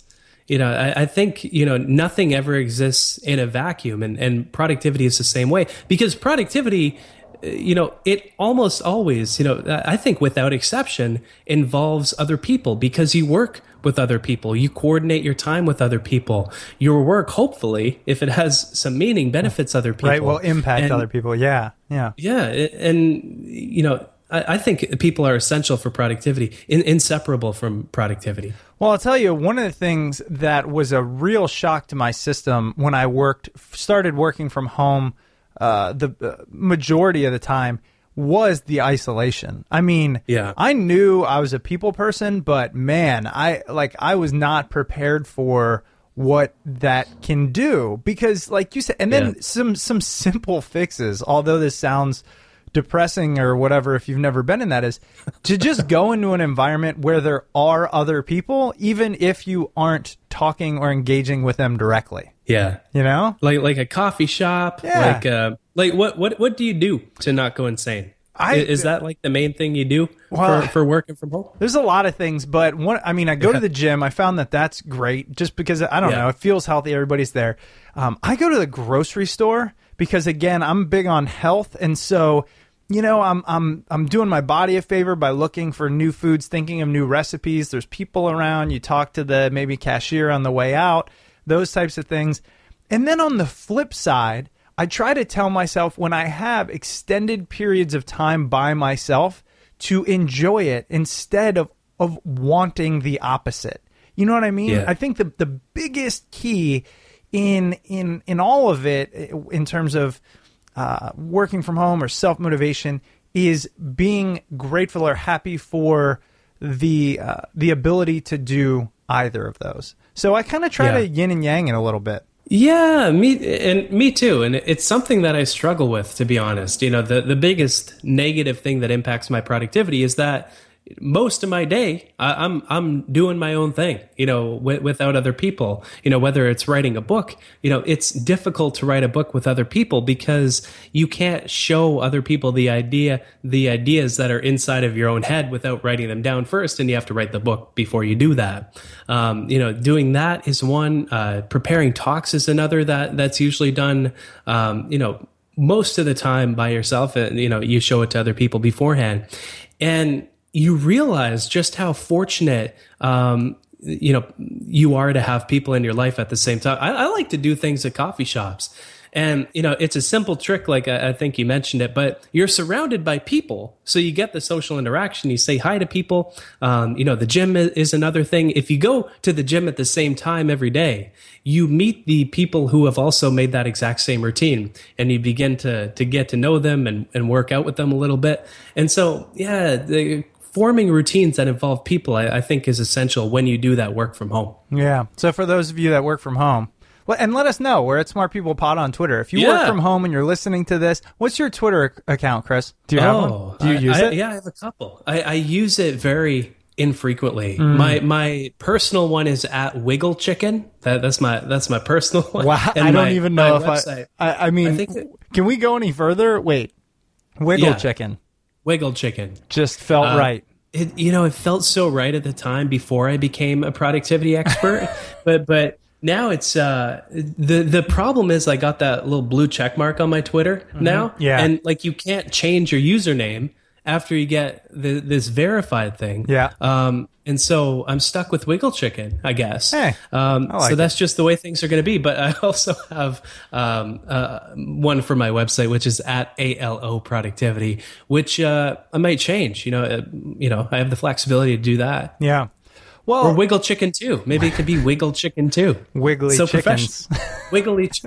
You know, I, I think, you know, nothing ever exists in a vacuum, and, and productivity is the same way, because productivity, you know, it almost always, you know, I think without exception involves other people, because you work with other people, you coordinate your time with other people. Your work, hopefully, if it has some meaning, benefits other people. Right, will impact and, other people. Yeah, yeah. Yeah, and, you know, I, I think people are essential for productivity, in, inseparable from productivity. Well, I'll tell you, one of the things that was a real shock to my system when I worked, started working from home uh, the uh, majority of the time, was the isolation. I mean, yeah. I knew I was a people person, but man, I like I was not prepared for what that can do, because like you said, and then yeah. some some simple fixes, although this sounds depressing or whatever if you've never been in that, is to just go into an environment where there are other people, even if you aren't talking or engaging with them directly. Yeah. You know? Like like a coffee shop. Yeah. Like uh like what what what do you do to not go insane? I, Is that like the main thing you do well, for, for working from home? There's a lot of things, but one, I mean, I go yeah. to the gym. I found that that's great just because, I don't yeah. know, it feels healthy. Everybody's there. Um, I go to the grocery store because, again, I'm big on health. And so, you know, I'm I'm I'm doing my body a favor by looking for new foods, thinking of new recipes. There's people around. You talk to the maybe cashier on the way out, those types of things. And then on the flip side, I try to tell myself when I have extended periods of time by myself to enjoy it instead of, of wanting the opposite. You know what I mean? Yeah. I think the the biggest key in in in all of it, in terms of uh, working from home or self-motivation, is being grateful or happy for the uh, the ability to do either of those. So I kind of try Yeah. to yin and yang it a little bit. Yeah, me and me too. And it's something that I struggle with, to be honest. You know, the, the biggest negative thing that impacts my productivity is that most of my day, I, I'm I'm doing my own thing, you know, w- without other people. You know, whether it's writing a book, you know, it's difficult to write a book with other people because you can't show other people the idea, the ideas that are inside of your own head without writing them down first, and you have to write the book before you do that. Um, you know, doing that is one. Uh, preparing talks is another that that's usually done. Um, you know, most of the time by yourself, and you know, you show it to other people beforehand, and you realize just how fortunate, um, you know, you are to have people in your life at the same time. I, I like to do things at coffee shops, and you know, it's a simple trick, like I, I think you mentioned it, but you're surrounded by people, so you get the social interaction. You say hi to people. Um, you know, the gym is, is another thing. If you go to the gym at the same time every day, you meet the people who have also made that exact same routine, and you begin to to get to know them and, and work out with them a little bit. And so, yeah, the forming routines that involve people, I, I think, is essential when you do that work from home. Yeah. So for those of you that work from home, well, and let us know. We're at Smart People Pod on Twitter. If you Yeah. work from home and you're listening to this, what's your Twitter ac- account, Chris? Do you have oh, one? Do you I, use I, it? Yeah, I have a couple. I, I use it very infrequently. Mm. My my personal one is at Wiggle Chicken. That, that's my that's my personal one. Wow. And I don't my- even my know if website, I, I. I mean, I think that- can we go any further? Wait, Wiggle Yeah. Chicken Wiggle Chicken. just felt Uh, right. It, you know, it felt so right at the time before I became a productivity expert, but but now it's uh, the the problem is I got that little blue check mark on my Twitter now, Yeah. and like you can't change your username after you get the, this verified thing, Yeah. Um, and so I'm stuck with Wiggle Chicken, I guess. Hey, um, I like so that's just the way things are going to be. But I also have um, uh, one for my website, which is at A L O Productivity, which uh, I might change. You know, uh, you know, I have the flexibility to do that. Yeah. Well, Or Wiggle Chicken too. Maybe it could be Wiggle Chicken too. wiggly so chickens. Wiggly, ch-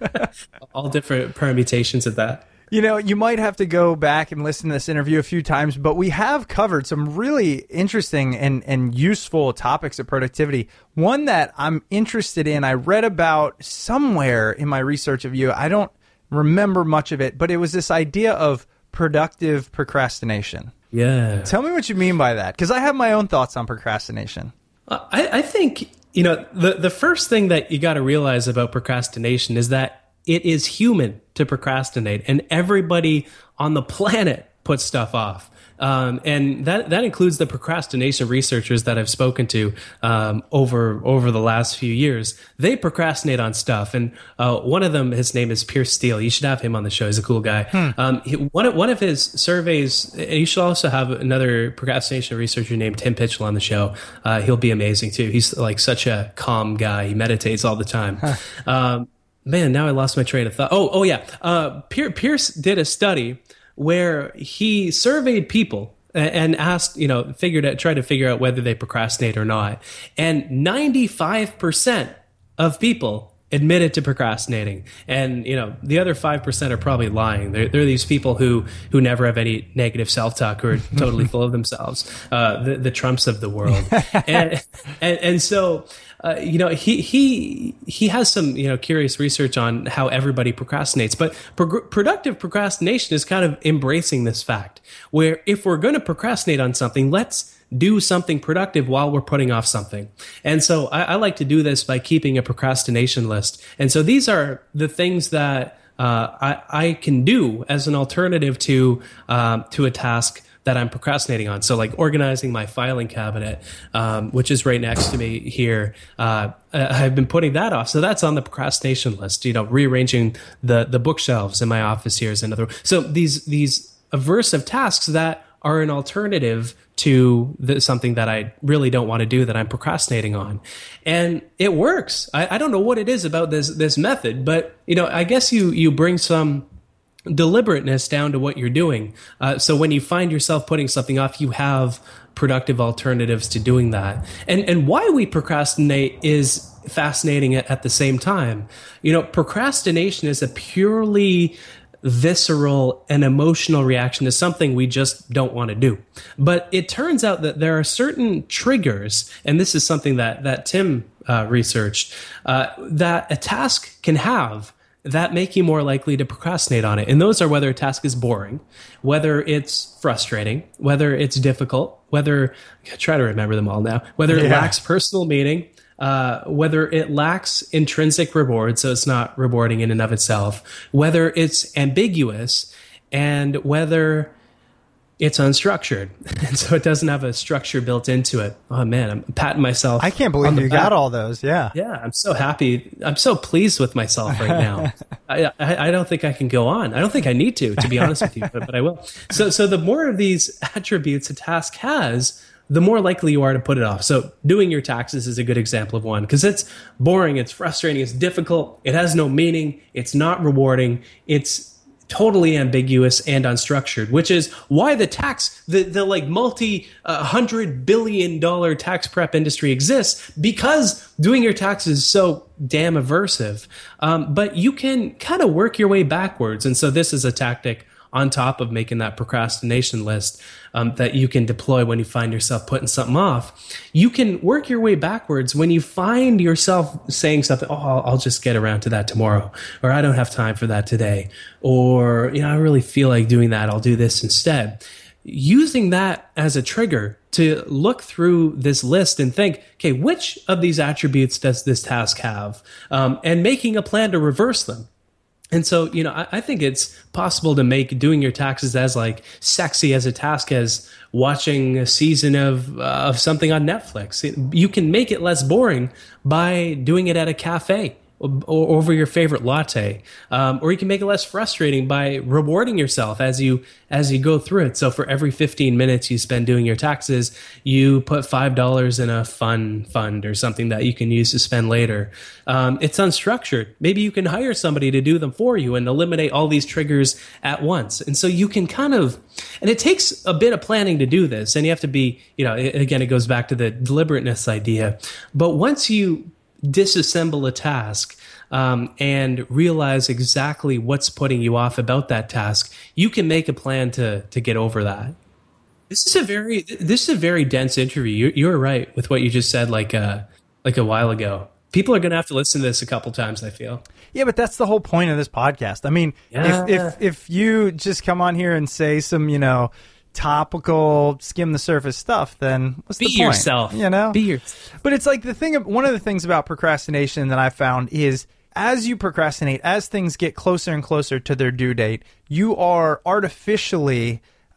all different permutations of that. You know, you might have to go back and listen to this interview a few times, but we have covered some really interesting and, and useful topics of productivity. One that I'm interested in, I read about somewhere in my research of you. I don't remember much of it, but it was this idea of productive procrastination. Yeah. Tell me what you mean by that, because I have my own thoughts on procrastination. I, I think, you know, the, the first thing that you got to realize about procrastination is that it is human to procrastinate, and everybody on the planet puts stuff off. Um, and that, that includes the procrastination researchers that I've spoken to um, over over the last few years. They procrastinate on stuff. And uh, one of them, his name is Pierce Steele. You should have him on the show. He's a cool guy. Hmm. Um, he, one, of, one of his surveys, and you should also have another procrastination researcher named Tim Pitchell on the show. Uh, he'll be amazing too. He's like such a calm guy. He meditates all the time. Huh. Um, man, now I lost my train of thought. Oh, oh yeah. Uh, Pierce did a study where he surveyed people and asked, you know, figured out, tried to figure out whether they procrastinate or not. And ninety-five percent of people admitted to procrastinating. And, you know, the other five percent are probably lying. They're, they're these people who, who never have any negative self-talk, who are totally full of themselves, uh, the, the Trumps of the world. and, and, and so, Uh, you know, he he he has some, you know, curious research on how everybody procrastinates. But pro- productive procrastination is kind of embracing this fact, where if we're going to procrastinate on something, let's do something productive while we're putting off something. And so I, I like to do this by keeping a procrastination list. And so these are the things that uh, I, I can do as an alternative to um, to a task that I'm procrastinating on. So like organizing my filing cabinet, um, which is right next to me here. Uh, I've been putting that off. So that's on the procrastination list, you know, rearranging the, the bookshelves in my office here is another. So these, these aversive tasks that are an alternative to the, something that I really don't want to do that I'm procrastinating on. And it works. I, I don't know what it is about this, this method, but you know, I guess you, you bring some deliberateness down to what you're doing. Uh, so when you find yourself putting something off, you have productive alternatives to doing that. And and why we procrastinate is fascinating at, at the same time. You know, procrastination is a purely visceral and emotional reaction to something we just don't want to do. But it turns out that there are certain triggers, and this is something that, that Tim uh, researched, uh, that a task can have that make you more likely to procrastinate on it. And those are whether a task is boring, whether it's frustrating, whether it's difficult, whether, I try to remember them all now, whether it yeah. lacks personal meaning, uh, whether it lacks intrinsic reward, so it's not rewarding in and of itself, whether it's ambiguous, and whether it's unstructured. And so it doesn't have a structure built into it. Oh man, I'm patting myself. I can't believe you back. got all those. Yeah. Yeah. I'm so happy. I'm so pleased with myself right now. I, I, I don't think I can go on. I don't think I need to, to be honest with you, but, but I will. So, so the more of these attributes a task has, the more likely you are to put it off. So doing your taxes is a good example of one, because it's boring, it's frustrating, it's difficult, it has no meaning, it's not rewarding, it's totally ambiguous and unstructured, which is why the tax, the, the like multi uh, hundred billion dollar tax prep industry exists, because doing your taxes is so damn aversive. Um, but you can kind of work your way backwards. And so this is a tactic on top of making that procrastination list um, that you can deploy when you find yourself putting something off. You can work your way backwards when you find yourself saying something, oh, I'll, I'll just get around to that tomorrow, or I don't have time for that today, or, you know, I really feel like doing that, I'll do this instead. Using that as a trigger to look through this list and think, okay, which of these attributes does this task have? Um, and making a plan to reverse them. And so, you know, I, I think it's possible to make doing your taxes as like sexy as a task as watching a season of uh, of something on Netflix. It, you can make it less boring by doing it at a cafe or over your favorite latte, um, or you can make it less frustrating by rewarding yourself as you as you go through it. So for every fifteen minutes you spend doing your taxes, you put five dollars in a fun fund or something that you can use to spend later. Um, it's unstructured. Maybe you can hire somebody to do them for you and eliminate all these triggers at once. And so you can kind of, and it takes a bit of planning to do this. And you have to be, you know, again, it goes back to the deliberateness idea. But once you disassemble a task um, and realize exactly what's putting you off about that task, you can make a plan to to get over that. This is a very this is a very dense interview. You're, you're right with what you just said, like uh, like a while ago. People are going to have to listen to this a couple times, I feel. Yeah, but that's the whole point of this podcast. I mean, yeah. if, if if you just come on here and say some, you know, topical, skim the surface stuff, then what's be the point? Be yourself. You know? Be yourself. But it's like the thing, one of the things about procrastination that I found is as you procrastinate, as things get closer and closer to their due date, you are artificially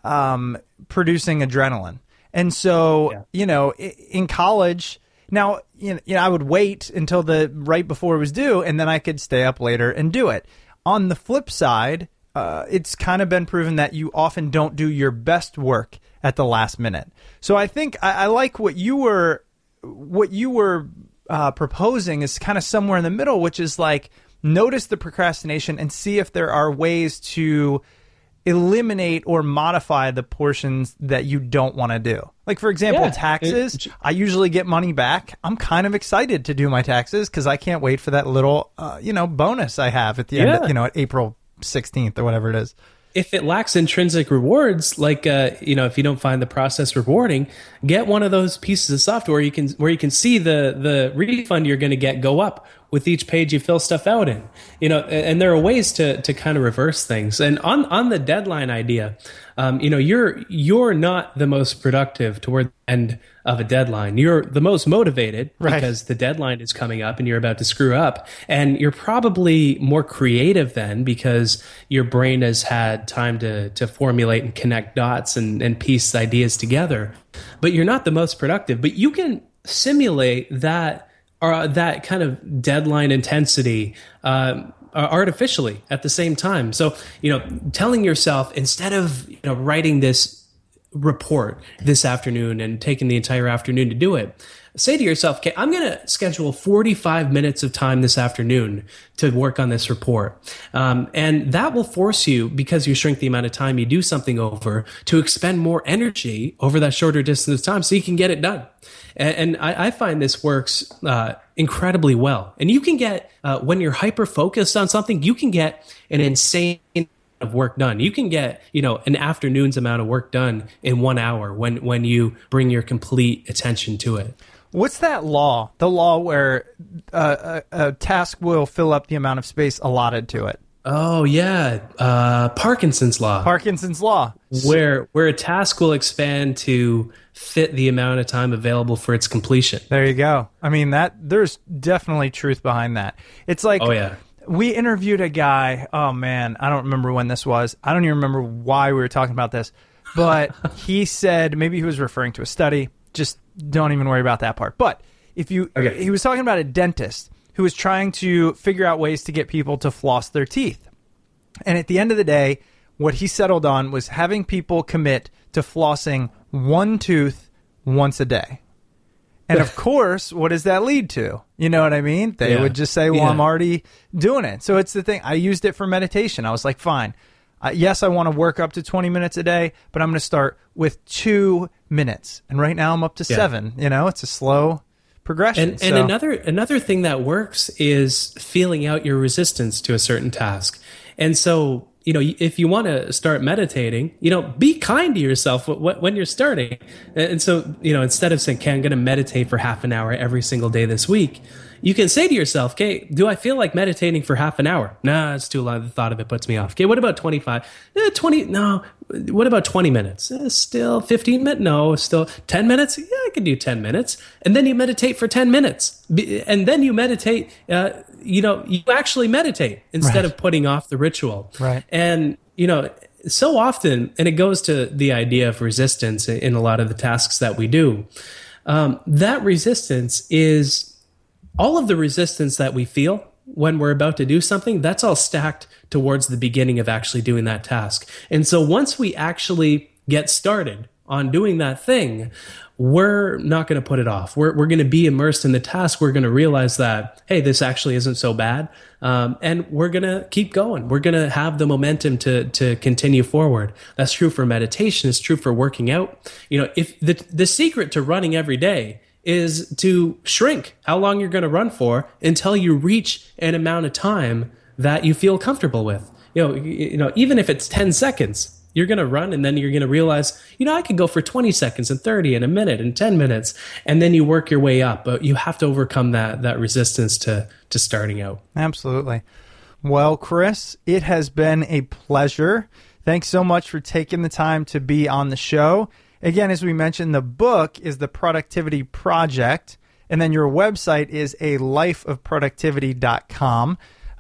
um, producing adrenaline. And so, yeah. you know, in college, now, you know, I would wait until the right before it was due, and then I could stay up later and do it. On the flip side, uh, it's kind of been proven that you often don't do your best work at the last minute. So I think I, I like what you were, what you were uh, proposing is kind of somewhere in the middle, which is like notice the procrastination and see if there are ways to eliminate or modify the portions that you don't want to do. Like, for example, yeah, taxes. It, I usually get money back. I'm kind of excited to do my taxes because I can't wait for that little, uh, you know, bonus I have at the end, yeah. of, you know, at April sixteenth or whatever it is. If it lacks intrinsic rewards, like, uh, you know, if you don't find the process rewarding, get one of those pieces of software you can, where you can see the, the refund you're going to get go up with each page you fill stuff out in, you know, and there are ways to, to kind of reverse things. And on, on the deadline idea, um, you know, you're, you're not the most productive toward the end of a deadline. You're the most motivated right. because the deadline is coming up and you're about to screw up. And you're probably more creative then because your brain has had time to, to formulate and connect dots and, and piece ideas together. But you're not the most productive, but you can simulate that or that kind of deadline intensity uh, artificially at the same time. So, you know, telling yourself, instead of, you know, writing this report this afternoon and taking the entire afternoon to do it, say to yourself, okay, I'm going to schedule forty-five minutes of time this afternoon to work on this report. Um, and that will force you, because you shrink the amount of time you do something over, to expend more energy over that shorter distance of time so you can get it done. And, and I, I find this works uh, incredibly well. And you can get, uh, when you're hyper-focused on something, you can get an insane of work done. You can get, you know, an afternoon's amount of work done in one hour when, when you bring your complete attention to it. What's that law? The law where uh, a, a task will fill up the amount of space allotted to it. Oh yeah, uh, Parkinson's law. Parkinson's law, where where a task will expand to fit the amount of time available for its completion. There you go. I mean, that there's definitely truth behind that. It's like, oh yeah, we interviewed a guy. Oh man, I don't remember when this was. I don't even remember why we were talking about this, but he said maybe he was referring to a study. Just don't even worry about that part. But if you, okay. He was talking about a dentist who was trying to figure out ways to get people to floss their teeth. And at the end of the day, what he settled on was having people commit to flossing one tooth once a day. And of course, what does that lead to? You know what I mean? They yeah. would just say, well, yeah. I'm already doing it. So it's the thing. I used it for meditation. I was like, fine. Uh, yes, I want to work up to twenty minutes a day, but I'm going to start with two minutes. And right now I'm up to yeah. seven. You know, it's a slow progression. And, so. and another another thing that works is feeling out your resistance to a certain task. And so, you know, if you want to start meditating, you know, be kind to yourself when you're starting. And so, you know, instead of saying, okay, I'm going to meditate for half an hour every single day this week, you can say to yourself, okay, do I feel like meditating for half an hour? Nah, it's too long. The thought of it puts me off. Okay, what about twenty-five? Eh, twenty, no. What about twenty minutes? Eh, still fifteen minutes? No, still ten minutes? Yeah, I can do ten minutes. And then you meditate for ten minutes. And then you meditate, uh, you know, you actually meditate instead right. of putting off the ritual. Right. And, you know, so often, and it goes to the idea of resistance in a lot of the tasks that we do, um, that resistance is all of the resistance that we feel when we're about to do something, that's all stacked towards the beginning of actually doing that task. And so once we actually get started on doing that thing, we're not going to put it off. We're we're going to be immersed in the task. We're going to realize that, hey, this actually isn't so bad. Um, and we're going to keep going. We're going to have the momentum to to continue forward. That's true for meditation. It's true for working out. You know, if the the secret to running every day is to shrink how long you're going to run for until you reach an amount of time that you feel comfortable with. You know, you know, even if it's ten seconds, you're going to run and then you're going to realize, you know, I could go for twenty seconds and thirty and a minute and ten minutes. And then you work your way up, but you have to overcome that, that resistance to, to starting out. Absolutely. Well, Chris, it has been a pleasure. Thanks so much for taking the time to be on the show. Again, as we mentioned, the book is The Productivity Project, and then your website is a life of productivity dot com.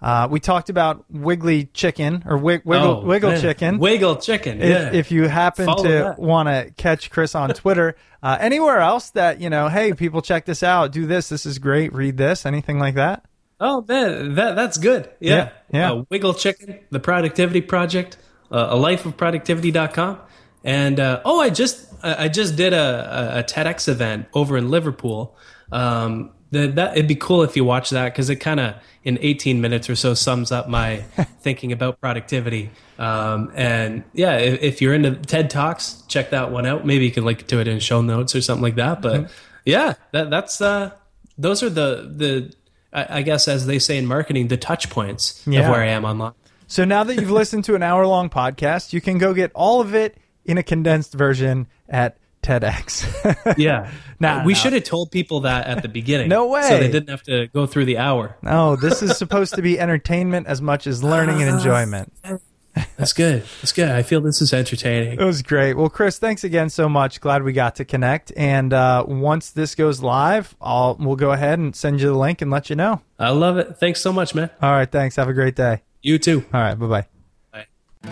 Uh, we talked about Wiggly Chicken or wig, Wiggle, Oh, Wiggle man. Chicken. Wiggle Chicken. If, Yeah. if you happen Follow to that. want to catch Chris on Twitter, uh, anywhere else that, you know, hey, people, check this out, do this, this is great, read this, anything like that? Oh man, that that's good. Yeah, Yeah, yeah. Uh, Wiggle Chicken, the Productivity Project, uh, a life of productivity dot com, and uh, oh, I just I I just did a, a, a TEDx event over in Liverpool. Um, that, that it'd be cool if you watch that because it kind of in eighteen minutes or so sums up my thinking about productivity. Um, and yeah, if, if you're into TED Talks, check that one out. Maybe you can link to it in show notes or something like that. But Mm-hmm. yeah, that that's uh, those are the the. I guess, as they say in marketing, the touch points Yeah. of where I am online. So now that you've listened to an hour-long podcast, you can go get all of it in a condensed version at TEDx. Yeah. Nah, we nah. should have told people that at the beginning. No way. So they didn't have to go through the hour. No, this is supposed to be entertainment as much as learning and enjoyment. That's good. That's good. I feel this is entertaining. It was great. Well, Chris, thanks again so much. Glad we got to connect. And uh, once this goes live, I'll we'll go ahead and send you the link and let you know. I love it. Thanks so much, man. All right, thanks. Have a great day. You too. All right, bye-bye. Bye.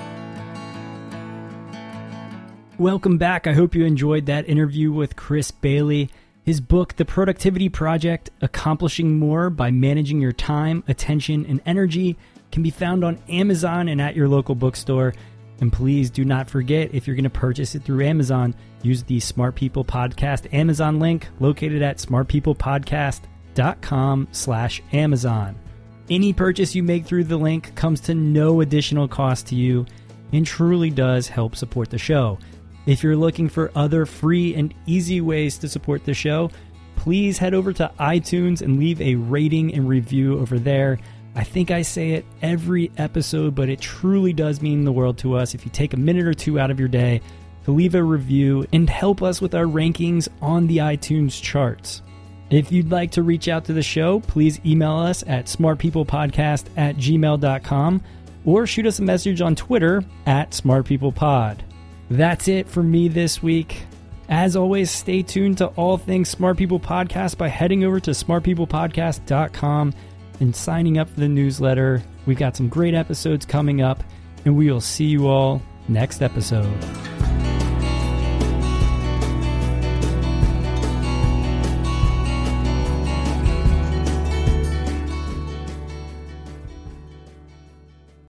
Welcome back. I hope you enjoyed that interview with Chris Bailey. His book, The Productivity Project, Accomplishing More by Managing Your Time, Attention, and Energy, can be found on Amazon and at your local bookstore. And please do not forget, if you're going to purchase it through Amazon, use the Smart People Podcast Amazon link located at smartpeoplepodcast.com slash Amazon. Any purchase you make through the link comes to no additional cost to you and truly does help support the show. If you're looking for other free and easy ways to support the show, please head over to iTunes and leave a rating and review over there. I think I say it every episode, but it truly does mean the world to us if you take a minute or two out of your day to leave a review and help us with our rankings on the iTunes charts. If you'd like to reach out to the show, please email us at smartpeoplepodcast at gmail dot com or shoot us a message on Twitter at smartpeoplepod. That's it for me this week. As always, stay tuned to all things Smart People Podcast by heading over to smart people podcast dot com and signing up for the newsletter. We've got some great episodes coming up, and we will see you all next episode.